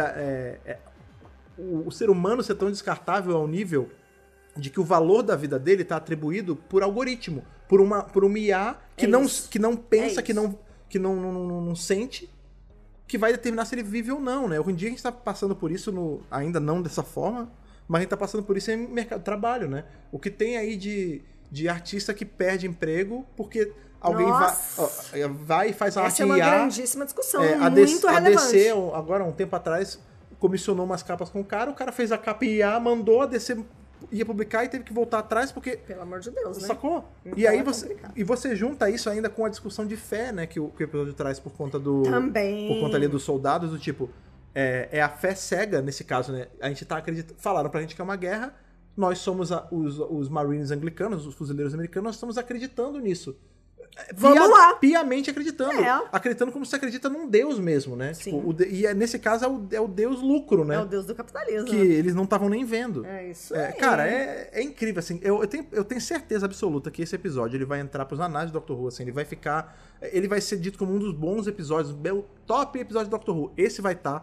A: o ser humano ser tão descartável ao nível de que o valor da vida dele está atribuído por algoritmo, por uma IA que não pensa, que não sente, que vai determinar se ele vive ou não, né? Hoje em dia a gente está passando por isso, ainda não dessa forma, mas a gente está passando por isso em mercado de trabalho, né? O que tem aí de artista que perde emprego porque alguém vai e faz a arte IA. Essa é uma
B: grandíssima discussão, muito relevante.
A: A DC, agora, um tempo atrás, comissionou umas capas com o cara fez a capa IA, mandou, a DC ia publicar e teve que voltar atrás porque...
B: Pelo amor de Deus, né?
A: Sacou? Então e aí você junta isso ainda com a discussão de fé, né, que o episódio traz por conta
B: Também.
A: Por conta ali dos soldados, do tipo... É a fé cega, nesse caso, né? A gente tá acreditando... Falaram pra gente que é uma guerra, nós somos os Marines anglicanos, os fuzileiros americanos, nós estamos acreditando nisso.
B: Vamos lá!
A: Piamente acreditando. Acreditando como se acredita num Deus mesmo, né? Tipo, nesse caso é o Deus lucro, né?
B: É o Deus do capitalismo.
A: Que eles não estavam nem vendo.
B: É isso aí.
A: Cara, é incrível, assim. Eu tenho certeza absoluta que esse episódio ele vai entrar pros anais do Dr. Who, assim. Ele vai ser dito como um dos bons episódios, top episódio do Dr. Who. Esse vai estar.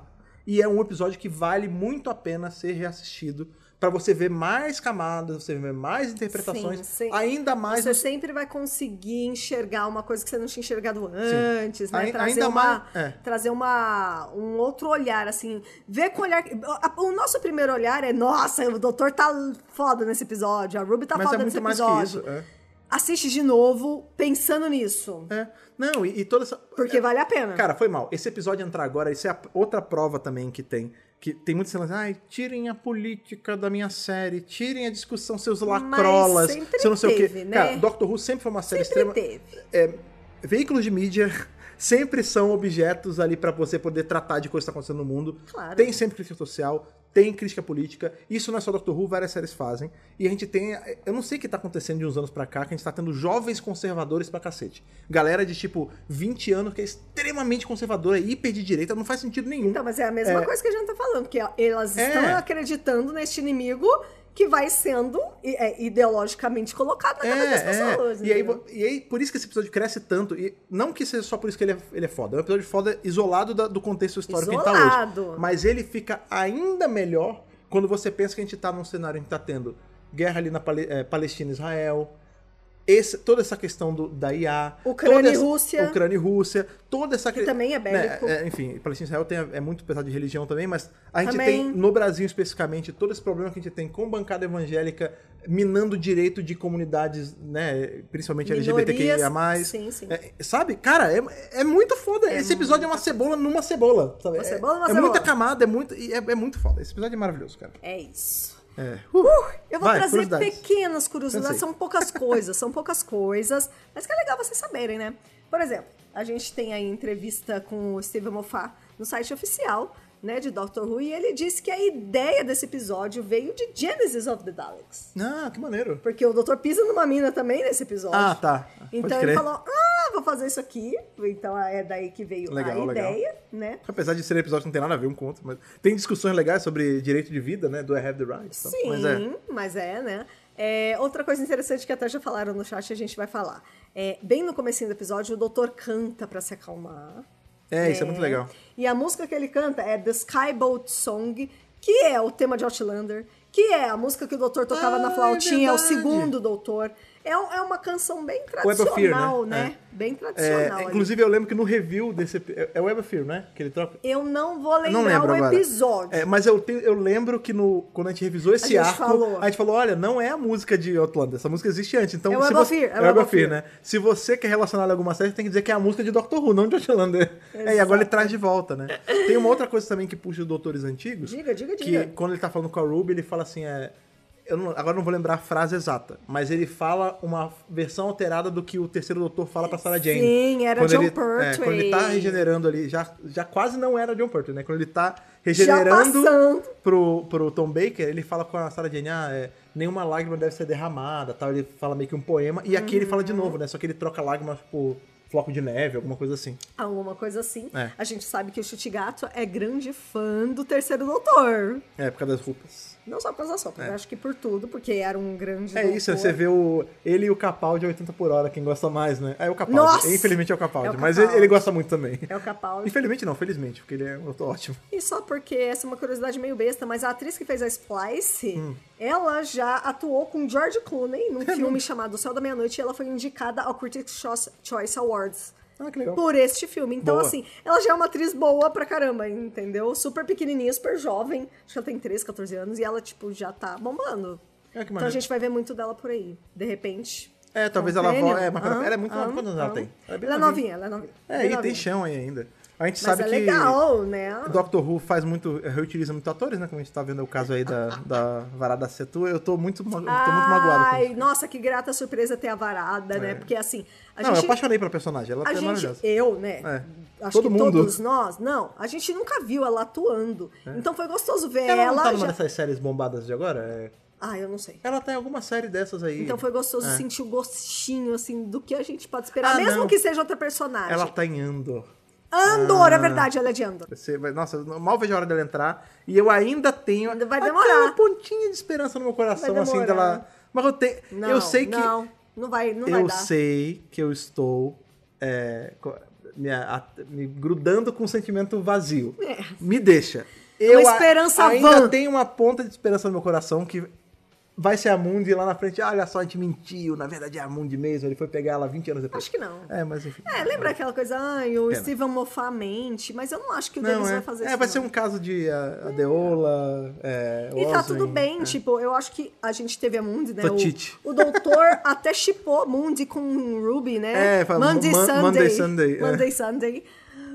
A: E é um episódio que vale muito a pena ser reassistido pra você ver mais camadas, você ver mais interpretações, sim. Ainda mais...
B: Você sempre vai conseguir enxergar uma coisa que você não tinha enxergado antes, né? Trazer um outro olhar, assim. Ver com olhar... O nosso primeiro olhar é, nossa, o doutor tá foda nesse episódio, a Ruby tá foda nesse episódio. Mas é muito mais que isso, Assiste de novo, pensando nisso.
A: Não, e toda essa...
B: Porque vale a pena.
A: Cara, foi mal. Esse episódio entrar agora, isso é outra prova também que tem muitos cenas, tirem a política da minha série, tirem a discussão, seus lacrolas, seu não sei o quê. Né? Cara, Doctor Who sempre foi uma série extrema... Veículos de mídia sempre são objetos ali pra você poder tratar de coisa que tá acontecendo no mundo.
B: Claro.
A: Tem sempre crítica social, tem crítica política. Isso não é só Doctor Who, várias séries fazem. E a gente tem... Eu não sei o que tá acontecendo de uns anos pra cá, que a gente tá tendo jovens conservadores pra cacete. Galera de, 20 anos que é extremamente conservadora, hiper de direita, não faz sentido nenhum.
B: Então, mas é a mesma coisa que a gente tá falando, que elas estão acreditando neste inimigo que vai sendo ideologicamente colocado na cabeça das pessoas.
A: E aí, por isso que esse episódio cresce tanto. E não que seja só por isso que ele é foda. É um episódio foda isolado do contexto histórico que a gente tá hoje. Mas ele fica ainda melhor quando você pensa que a gente tá num cenário em que tá tendo guerra ali na Palestina e Israel. Toda essa questão da IA.
B: Ucrânia e Rússia.
A: Toda essa...
B: Que também é bélico.
A: Enfim, Palestina e Israel é muito pesado de religião também, mas a gente tem, no Brasil especificamente, todo esse problema que a gente tem com bancada evangélica minando o direito de comunidades, né, principalmente LGBTQIA+.
B: Sim, sim.
A: Sabe? Cara, é muito foda. Esse episódio é uma cebola numa cebola. Sabe?
B: Uma cebola numa cebola.
A: Muita camada, é muito foda. Esse episódio é maravilhoso, cara.
B: É isso. Eu vou trazer pequenas curiosidades, são poucas coisas, mas que é legal vocês saberem, né? Por exemplo, a gente tem aí entrevista com o Steven Moffat no site oficial, né, de Doctor Who, e ele disse que a ideia desse episódio veio de Genesis of the Daleks.
A: Ah, que maneiro.
B: Porque o doutor pisa numa mina também nesse episódio.
A: Ah, tá.
B: Então ele falou, vou fazer isso aqui. Então é daí que veio a ideia, né?
A: Apesar de ser um episódio que não tem nada a ver um com o outro, mas tem discussões legais sobre direito de vida, né, do I Have the Right. Então.
B: Sim, mas né? Outra coisa interessante que até já falaram no chat, a gente vai falar. Bem no comecinho do episódio, o doutor canta pra se acalmar.
A: Isso é muito legal.
B: E a música que ele canta é The Skyboat Song, que é o tema de Outlander, que é a música que o doutor tocava na flautinha, o segundo doutor. É uma canção bem tradicional, né? Bem tradicional.
A: Inclusive, eu lembro que no review desse... É o Web of Fear, né? Que ele troca.
B: Eu não vou lembrar o episódio.
A: Mas eu lembro que quando a gente revisou esse arco, a gente falou, olha, não é a música de Outlander, essa música existe antes. Então,
B: é o Web of Fear.
A: É o Web of Fear, né? Se você quer relacionar alguma série, você tem que dizer que é a música de Doctor Who, não de Outlander. E agora ele traz de volta, né? Tem uma outra coisa também que puxa os doutores antigos.
B: Diga.
A: Que quando ele tá falando com a Ruby, ele fala assim, agora não vou lembrar a frase exata, mas ele fala uma versão alterada do que o terceiro doutor fala pra Sarah Jane.
B: Sim, era John Pertwee.
A: Quando ele tá regenerando ali, já quase não era John Pertwee, né? Quando ele tá regenerando pro Tom Baker, ele fala com a Sarah Jane, nenhuma lágrima deve ser derramada, tal. Ele fala meio que um poema, e aqui ele fala de novo, né? Só que ele troca lágrimas por floco de neve, alguma coisa assim.
B: Alguma coisa assim. A gente sabe que o Chutigato é grande fã do terceiro doutor.
A: Por causa das roupas.
B: Não só por causa das roupas, eu acho que por tudo, porque era um grande doutor.
A: Isso, você vê ele e o Capaldi a 80 por hora, quem gosta mais, né? É o Capaldi.
B: Nossa!
A: Infelizmente é o Capaldi, mas ele gosta muito também.
B: É o Capaldi.
A: Infelizmente não, felizmente, porque ele é um doutor ótimo.
B: E só porque essa é uma curiosidade meio besta, mas a atriz que fez a Splice, ela já atuou com George Clooney num filme chamado O Céu da Meia-Noite, e ela foi indicada ao Critics' Choice Awards.
A: Que legal.
B: Por este filme. Então, assim, ela já é uma atriz boa pra caramba, entendeu? Super pequenininha, super jovem. Acho que ela tem 13, 14 anos e ela, já tá bombando. Então a gente vai ver muito dela por aí. De repente.
A: Talvez ela volte. Ela é muito nova. Quantos anos ela tem?
B: Ela é novinha.
A: E tem chão aí ainda. A gente sabe que
B: legal, né?
A: O Doctor Who reutiliza muito atores, né? Como a gente tá vendo o caso aí da Varada Setu. Eu tô muito magoado com isso.
B: Nossa, que grata surpresa ter a Varada, né? Porque assim...
A: eu apaixonei pela personagem. Ela é maravilhosa.
B: Acho que todos nós... Não, a gente nunca viu ela atuando. Então foi gostoso ver ela...
A: Ela não tá numa dessas séries bombadas de agora?
B: Eu não sei.
A: Ela tem alguma série dessas aí.
B: Então foi gostoso sentir o gostinho, assim, do que a gente pode esperar. Mesmo que seja outra personagem.
A: Ela tá em Andor.
B: É verdade, ela é de Andor.
A: Nossa, eu mal vejo a hora dela entrar. E eu ainda tenho
B: vai demorar.
A: Uma pontinha de esperança no meu coração, assim, dela... Mas eu sei que...
B: Não vai dar.
A: Eu sei que eu estou me grudando com um sentimento vazio. Me deixa.
B: Uma esperança
A: ainda tenho uma ponta de esperança no meu coração que vai ser a Mundi e lá na frente, olha só, a gente mentiu, na verdade é a Mundi mesmo, ele foi pegar ela 20 anos depois.
B: Acho que não.
A: Mas enfim.
B: Lembra aquela coisa, o Steven Moffat mente, mas eu não acho que o Denis vai fazer isso.
A: Vai ser um caso de Adeola,
B: e tá tudo bem, tipo, eu acho que a gente teve a Mundi, né?
A: Totite.
B: O doutor até shippou Mundi com Ruby, né?
A: Monday Sunday.
B: Monday Sunday.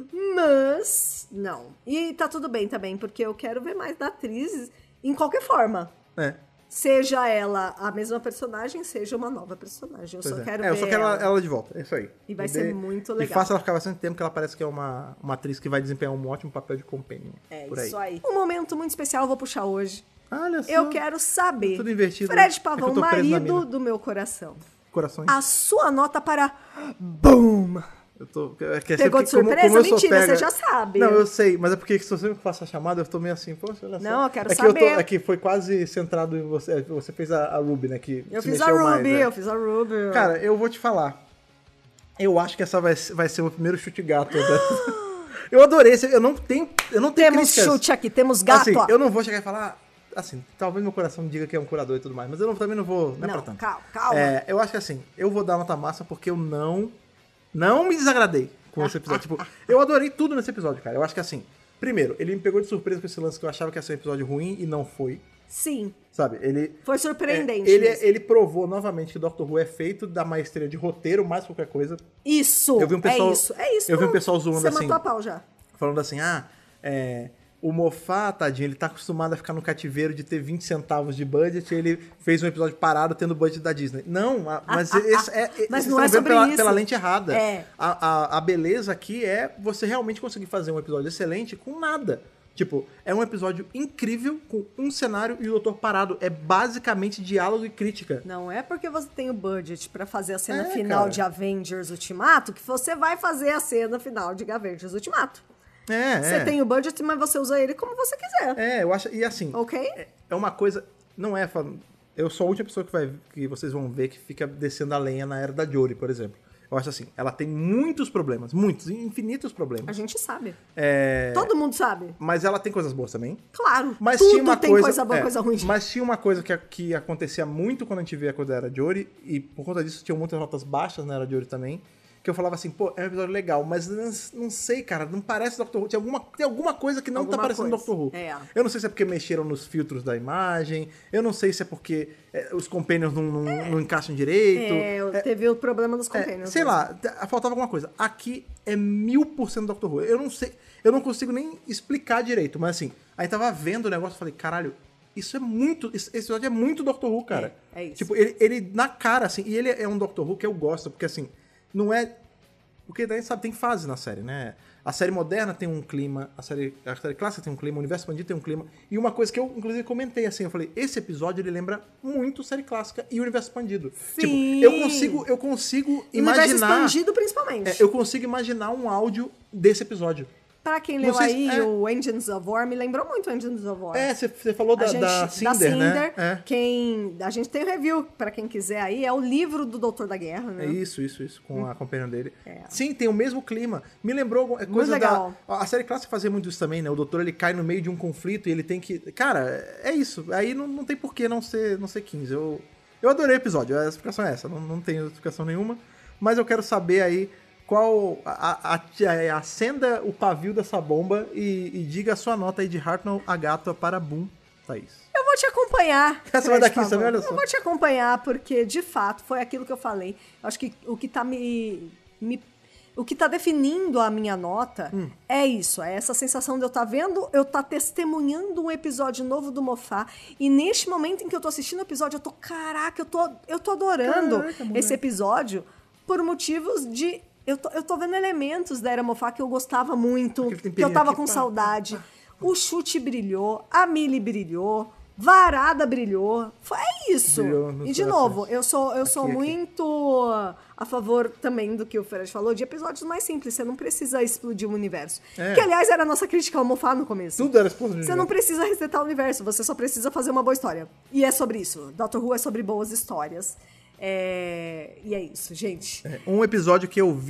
B: Mas, não. E tá tudo bem também, porque eu quero ver mais da atriz em qualquer forma. Seja ela a mesma personagem, seja uma nova personagem. Eu só quero ver
A: ela de volta, é isso aí.
B: E vai ser muito legal.
A: E faça ela ficar bastante tempo, que ela parece que é uma atriz que vai desempenhar um ótimo papel de companion.
B: Isso aí. Um momento muito especial eu vou puxar hoje.
A: Olha só.
B: Eu quero saber,
A: tudo invertido.
B: Fred Pavão, marido do meu coração.
A: Corações.
B: A sua nota para Boom! Pegou de surpresa? Mentira, você já sabe.
A: Não, eu sei, mas é porque se você me faça a chamada, eu tô meio assim, poxa, olha só.
B: Não, eu quero saber.
A: É que foi quase centrado em você. Você fez a Ruby, né?
B: Eu fiz a Ruby.
A: Cara, eu vou te falar. Eu acho que essa vai ser o primeiro chute gato. Eu adorei. Eu não tenho
B: Temos críticas. Chute aqui, temos gato.
A: Assim, eu não vou chegar e falar... Assim, talvez meu coração diga que é um curador e tudo mais, mas eu também não vou... Não é pra tanto.
B: Calma.
A: Eu acho que assim, eu vou dar nota massa porque eu não me desagradei com esse episódio. Tipo, eu adorei tudo nesse episódio, cara. Eu acho que assim, primeiro, ele me pegou de surpresa com esse lance que eu achava que ia ser um episódio ruim e não foi.
B: Sim.
A: Sabe, ele...
B: Foi surpreendente.
A: Ele provou novamente que o Doctor Who é feito da maestria de roteiro mais qualquer coisa.
B: Isso!
A: Eu vi um pessoal,
B: é isso.
A: Eu vi um pessoal zoando assim...
B: Você matou a pau já.
A: Falando assim, o Moffat, tadinho, ele tá acostumado a ficar no cativeiro de ter 20 centavos de budget e ele fez um episódio parado tendo o budget da Disney. Não, mas
B: mas não é sobre isso.
A: Pela lente errada. A beleza aqui é você realmente conseguir fazer um episódio excelente com nada. Tipo, é um episódio incrível com um cenário e o doutor parado. É basicamente diálogo e crítica.
B: Não é porque você tem o budget pra fazer a cena final de Avengers Ultimato que você vai fazer a cena final de Avengers Ultimato. Você tem o budget, mas você usa ele como você quiser.
A: Eu acho... E assim...
B: Ok?
A: É uma coisa... Não é... Eu sou a última pessoa que vocês vão ver que fica descendo a lenha na era da Jodie, por exemplo. Eu acho assim, ela tem muitos problemas. Muitos, infinitos problemas.
B: A gente sabe. Todo mundo sabe.
A: Mas ela tem coisas boas também.
B: Claro.
A: Mas
B: tudo
A: tinha uma
B: tem coisa boa, coisa ruim.
A: Mas tinha uma coisa que acontecia muito quando a gente via a coisa da era Jodie, e por conta disso tinha muitas notas baixas na era Jodie também, que eu falava assim, pô, é um episódio legal, mas não sei, cara, não parece Doctor Who. Tem alguma coisa que não tá parecendo Doctor Who. Eu não sei se é porque mexeram nos filtros da imagem, eu não sei se é porque os companions não encaixam direito.
B: Teve o problema dos companions.
A: Sei lá, faltava alguma coisa. Aqui é 1000% Doctor Who. Eu não sei, eu não consigo nem explicar direito, mas assim, aí tava vendo o negócio e falei, caralho, isso é muito... Esse episódio é muito Doctor Who, cara.
B: É isso.
A: Tipo, ele na cara, assim, e ele é um Doctor Who que eu gosto, porque assim, não é... Porque daí, sabe, tem fase na série, né? A série moderna tem um clima, a série clássica tem um clima, o universo expandido tem um clima. E uma coisa que eu, inclusive, comentei assim, eu falei, esse episódio, ele lembra muito série clássica e o universo expandido.
B: Sim.
A: Tipo, eu consigo imaginar...
B: O universo expandido, principalmente.
A: Eu consigo imaginar um áudio desse episódio.
B: Pra quem leu aí o Engines of War, me lembrou muito Engines of War.
A: Você falou da Cinder, né?
B: A gente tem review, pra quem quiser aí, é o livro do Doutor da Guerra, né?
A: Isso, com a companhia dele. Sim, tem o mesmo clima. Me lembrou coisa
B: muito legal.
A: A série clássica fazia muito isso também, né? O doutor, ele cai no meio de um conflito e ele tem que... Cara, é isso. Aí não tem por que não ser 15. Eu adorei o episódio, a explicação é essa. Não tenho explicação nenhuma, mas eu quero saber aí qual... Acenda o pavio dessa bomba e diga a sua nota aí de Hartnell a Gato para Boom, Thaís.
B: Eu vou te acompanhar.
A: Essa vai daqui, sabe? Olha só.
B: Eu vou te acompanhar, porque, de fato, foi aquilo que eu falei. Eu acho que o que tá o que tá definindo a minha nota é isso. É essa sensação de eu estar vendo, eu estar testemunhando um episódio novo do Moffat. E neste momento em que eu tô assistindo o episódio, eu tô, caraca, eu tô adorando esse episódio por motivos de... Eu tô vendo elementos da Era Moffat que eu gostava muito, que eu tava com saudade. O chute brilhou, a Millie brilhou, Varada brilhou. É isso. E, de novo, eu sou muito a favor também do que o Fred falou, de episódios mais simples. Você não precisa explodir o universo. Que, aliás, era a nossa crítica ao Moffat no começo.
A: Tudo era explodir.
B: Você não precisa resetar o universo, você só precisa fazer uma boa história. E é sobre isso. Doctor Who é sobre boas histórias. E é isso, gente.
A: Um episódio que eu vi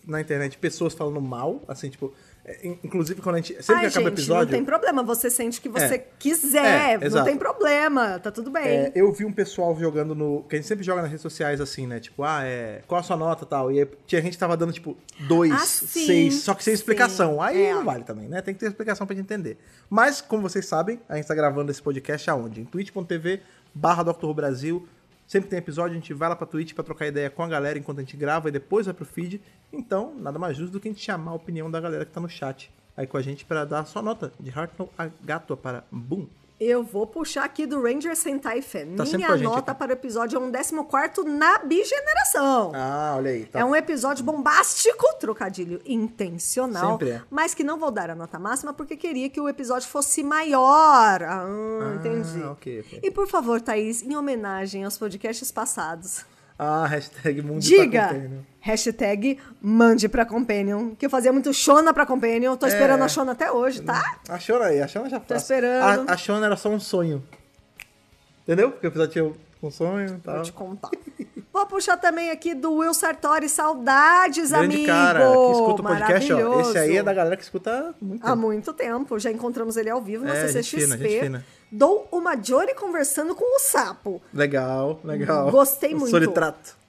A: na internet pessoas falando mal, assim, tipo... Inclusive, quando a gente... Sempre que acaba o episódio...
B: não tem problema. Você sente o que você quiser. Não tem problema. Tá tudo bem.
A: Eu vi um pessoal jogando no... Que a gente sempre joga nas redes sociais, assim, né? Tipo, qual a sua nota e tal? E aí, tinha gente que tava dando, tipo, 2, 6, só que sem explicação. Aí não vale também, né? Tem que ter explicação pra gente entender. Mas, como vocês sabem, a gente tá gravando esse podcast aonde? Em twitch.tv/Dr. Who Brasil. Sempre tem episódio, a gente vai lá pra Twitch pra trocar ideia com a galera enquanto a gente grava e depois vai pro feed. Então, nada mais justo do que a gente chamar a opinião da galera que tá no chat aí com a gente pra dar a sua nota de Hartnell a Gatua para Boom.
B: Eu vou puxar aqui do Ranger Sentai Fan. Minha nota para o episódio é um 14º na Bigeneração.
A: Ah, olha aí. Tá.
B: É um episódio bombástico, trocadilho intencional.
A: Sempre é.
B: Mas que não vou dar a nota máxima porque queria que o episódio fosse maior. Entendi.
A: Okay.
B: E por favor, Thaís, em homenagem aos podcasts passados...
A: Hashtag Mande
B: Diga,
A: pra Companion.
B: Hashtag Mande pra Companion. Que eu fazia muito Shona pra Companion. Tô esperando a Shona até hoje, tá?
A: A Shona já faz.
B: Tô esperando.
A: A Shona era só um sonho. Entendeu? Porque o episódio tinha um sonho e tal.
B: Vou te contar. Vou puxar também aqui do Will Sartori. Saudades,
A: grande
B: amigo.
A: Cara, que escuta o podcast, ó. Esse aí é da galera que escuta
B: há muito tempo. Já encontramos ele ao vivo na CCXP.
A: Gente fina.
B: Dou uma Jory conversando com o sapo.
A: Legal.
B: Gostei muito.
A: Solitrato.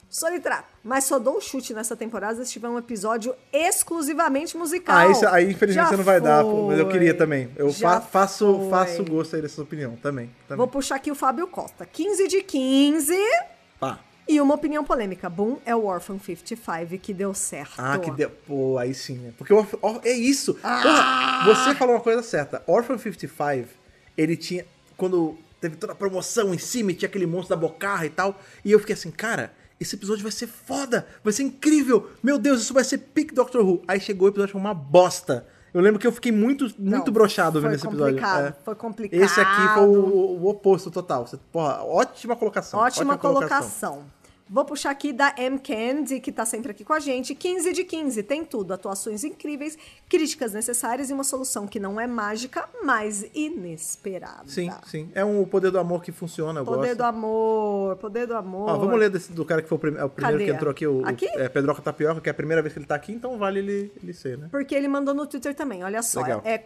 B: Mas só dou um chute nessa temporada se tiver um episódio exclusivamente musical.
A: Aí infelizmente você não vai dar, mas eu queria também. Eu faço gosto aí dessa opinião também.
B: Vou puxar aqui o Fábio Costa. 15 de 15.
A: Pá.
B: E uma opinião polêmica. Boom é o Orphan 55 que deu certo.
A: Que deu. Pô, aí sim, né? Porque é isso. Porra, você falou uma coisa certa. Orphan 55, ele tinha... Quando teve toda a promoção em cima e tinha aquele monstro da bocarra e tal. E eu fiquei assim, cara... Esse episódio vai ser foda, vai ser incrível. Meu Deus, isso vai ser pique Doctor Who. Aí chegou o episódio, foi uma bosta. Eu lembro que eu fiquei muito broxado vendo esse episódio.
B: Foi complicado.
A: Esse aqui foi o oposto total. Porra, ótima colocação.
B: Ótima colocação. Vou puxar aqui da M. Candy, que tá sempre aqui com a gente. 15 de 15, tem tudo. Atuações incríveis, críticas necessárias e uma solução que não é mágica, mas inesperada.
A: Sim. É o poder do amor que funciona, eu gosto.
B: Poder do amor.
A: Vamos ler do cara que foi o primeiro que entrou aqui.
B: Aqui?
A: Pedroca Tapioca, que é a primeira vez que ele tá aqui, então vale ele ser, né?
B: Porque ele mandou no Twitter também, olha só.
A: Legal.
B: É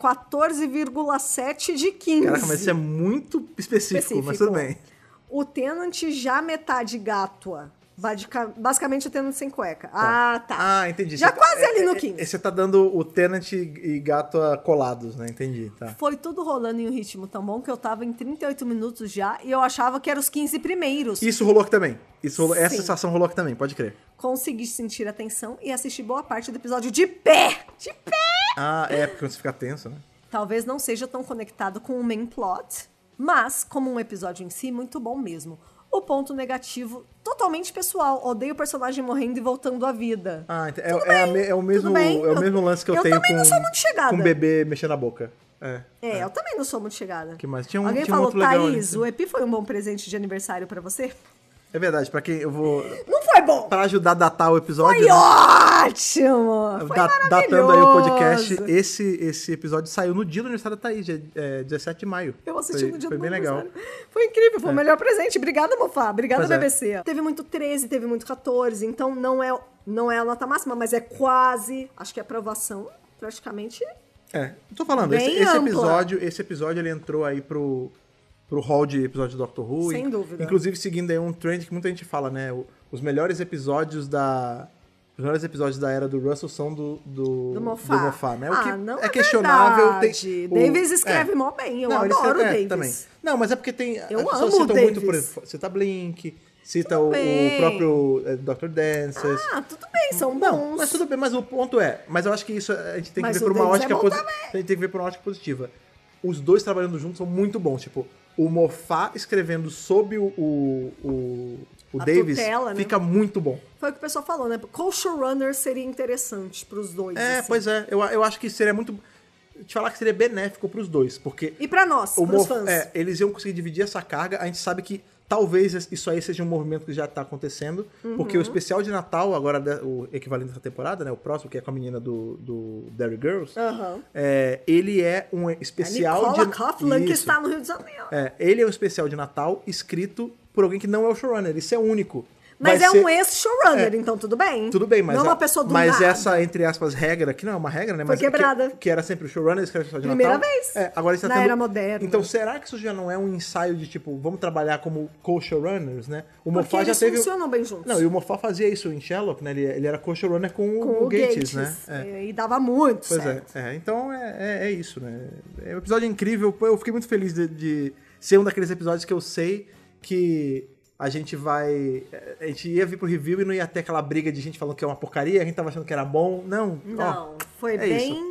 B: 14,7 de 15.
A: Caraca, mas isso é muito específico. Mas tudo bem.
B: O Tenant já metade Gatua. Basicamente o Tenant sem cueca. Tá.
A: Entendi.
B: Já quase ali no 15.
A: Você tá dando o Tenant e Gatua colados, né? Entendi, tá.
B: Foi tudo rolando em um ritmo tão bom que eu tava em 38 minutos já e eu achava que eram os 15 primeiros.
A: Isso rolou aqui também. Essa sensação rolou aqui também, pode crer.
B: Consegui sentir a tensão e assistir boa parte do episódio de pé. De pé!
A: Porque você fica tenso, né?
B: Talvez não seja tão conectado com o main plot, mas, como um episódio em si, muito bom mesmo. O ponto negativo, totalmente pessoal. Odeio o personagem morrendo e voltando à vida.
A: É o mesmo lance que eu tenho
B: também não sou muito chegada.
A: Com o bebê mexendo a boca.
B: Eu também não sou muito chegada.
A: Que mais?
B: Alguém falou, Thaís, o Epi foi um bom presente de aniversário pra você?
A: É verdade, pra quem eu vou...
B: Não foi bom!
A: Pra ajudar a datar o episódio...
B: Foi ótimo! Foi maravilhoso!
A: Datando aí o podcast, esse episódio saiu no dia do aniversário da Thaís, 17 de maio.
B: Eu assisti no dia do
A: bem legal.
B: Foi incrível, foi o melhor presente. Obrigada, Mofá. Obrigada, BBC. Teve muito 13, teve muito 14, então não é a nota máxima, mas é quase, acho que é aprovação, praticamente...
A: Tô falando, esse episódio ele entrou aí pro hall de episódio do Doctor Who.
B: Sem dúvida.
A: Inclusive seguindo aí um trend que muita gente fala, né? Os melhores episódios da era do Russell são do Moffat, né? O que
B: não
A: é questionável.
B: Davis escreve mó bem, eu adoro o Davis. Também.
A: Não, mas é porque tem...
B: Eu amo o Davis. Muito, por exemplo,
A: cita Blink, cita o próprio Dr. Dancers.
B: Tudo bem, são bons.
A: Não, mas tudo bem, mas o ponto mas eu acho que isso a gente tem que ver por uma ótica positiva. A gente tem que ver por uma ótica positiva. Os dois trabalhando juntos são muito bons, tipo, o Moffat escrevendo sob o Davis tutela, fica muito bom.
B: Foi o que o pessoal falou, né? Co-showrunner seria interessante pros dois.
A: Assim. Pois é. Eu acho que seria muito... Te falar que seria benéfico pros dois, porque...
B: E pra nós, pros fãs.
A: Eles iam conseguir dividir essa carga. A gente sabe que talvez isso aí seja um movimento que já tá acontecendo, porque o especial de Natal, agora o equivalente dessa temporada, né? O próximo, que é com a menina do Derry Girls, ele é um especial
B: Nicola Coughlan, que está no Rio de Janeiro.
A: Ele é um especial de Natal escrito por alguém que não é o showrunner. Isso é único.
B: Mas é um ex-showrunner, então tudo bem.
A: Tudo bem, mas...
B: Não é uma pessoa do
A: Mas
B: nada.
A: essa, entre aspas, regra, que não é uma regra, né?
B: Foi
A: mas
B: quebrada.
A: Que era sempre o showrunner, escreve só de
B: Primeira
A: Natal.
B: vez.
A: Agora está
B: na era moderna.
A: Então, será que isso já não é um ensaio de, tipo, vamos trabalhar como co-showrunners, né? O
B: Porque
A: Moffat já
B: eles
A: teve...
B: funcionam bem juntos.
A: Não, e o Moffat fazia isso em Sherlock, né? Ele era co-showrunner com o Gates, né?
B: E dava muito
A: pois
B: certo.
A: Então é isso, né? É um episódio incrível. Eu fiquei muito feliz de ser um daqueles episódios que eu sei que a gente ia vir pro review e não ia ter aquela briga de gente falando que é uma porcaria, a gente tava achando que era bom. Não,
B: foi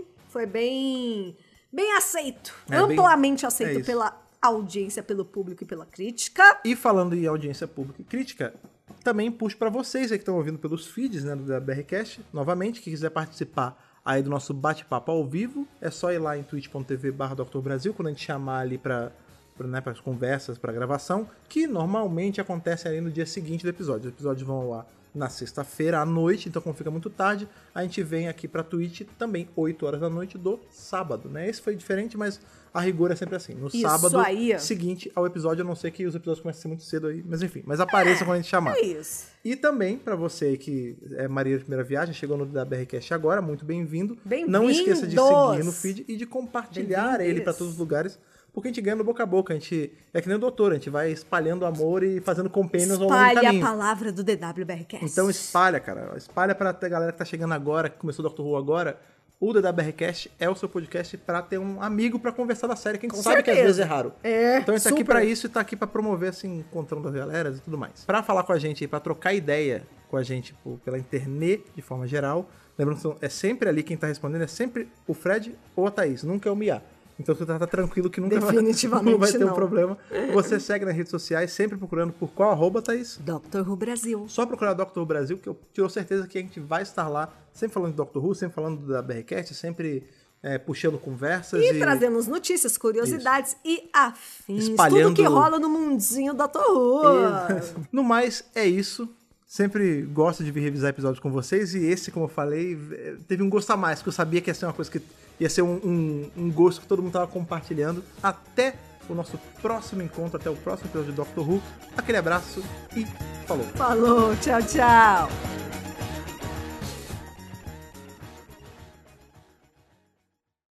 B: bem aceito. Amplamente aceito pela audiência, pelo público e pela crítica.
A: E falando em audiência pública e crítica, também puxo pra vocês aí que estão ouvindo pelos feeds, né, da BRCast, novamente, que quiser participar aí do nosso bate-papo ao vivo, é só ir lá em twitch.tv/Dr. Brasil, quando a gente chamar ali para as conversas, para gravação, que normalmente acontece ali no dia seguinte do episódio. Os episódios vão lá na sexta-feira à noite, então como fica muito tarde, a gente vem aqui pra Twitch também 8 horas da noite do sábado, né? Esse foi diferente, mas a rigor é sempre assim. No sábado seguinte ao episódio, a não ser que os episódios comecem a ser muito cedo aí, mas enfim, mas apareça quando a gente chamar.
B: É isso.
A: E também, pra você que é Maria de Primeira Viagem, chegou no da BRCast agora, muito bem-vindo. Não esqueça de seguir no feed e de compartilhar ele pra todos os lugares, porque a gente ganha no boca a boca, a gente é que nem o doutor, a gente vai espalhando amor e fazendo compênios ao longo do caminho.
B: Espalha a palavra do DWBRCast.
A: Então espalha, cara. Espalha pra galera que tá chegando agora, que começou o Dr. Who agora. O DWBRCast é o seu podcast pra ter um amigo pra conversar da série, que a gente sabe que às vezes é raro. Então a gente tá aqui pra isso e tá aqui pra promover, assim, encontrando as galeras e tudo mais. Pra falar com a gente e pra trocar ideia com a gente pela internet, de forma geral, lembrando que é sempre ali quem tá respondendo, é sempre o Fred ou a Thaís, nunca é o Mia. Então você tá tranquilo que nunca vai ter um problema. Você segue nas redes sociais, sempre procurando por qual arroba, Thaís?
B: Dr. Who Brasil.
A: Só procurar Dr. Who Brasil, que eu tenho certeza que a gente vai estar lá, sempre falando de Dr. Who, sempre falando da BRCast, sempre puxando conversas.
B: E trazendo notícias, curiosidades e afins. Espalhando... Tudo que rola no mundinho Dr. Who.
A: No mais, é isso. Sempre gosto de vir revisar episódios com vocês, e esse, como eu falei, teve um gosto a mais, porque eu sabia que ia ser uma coisa que ia ser um gosto que todo mundo estava compartilhando. Até o nosso próximo encontro, até o próximo episódio de Dr. Who. Aquele abraço e falou!
B: Falou, tchau, tchau!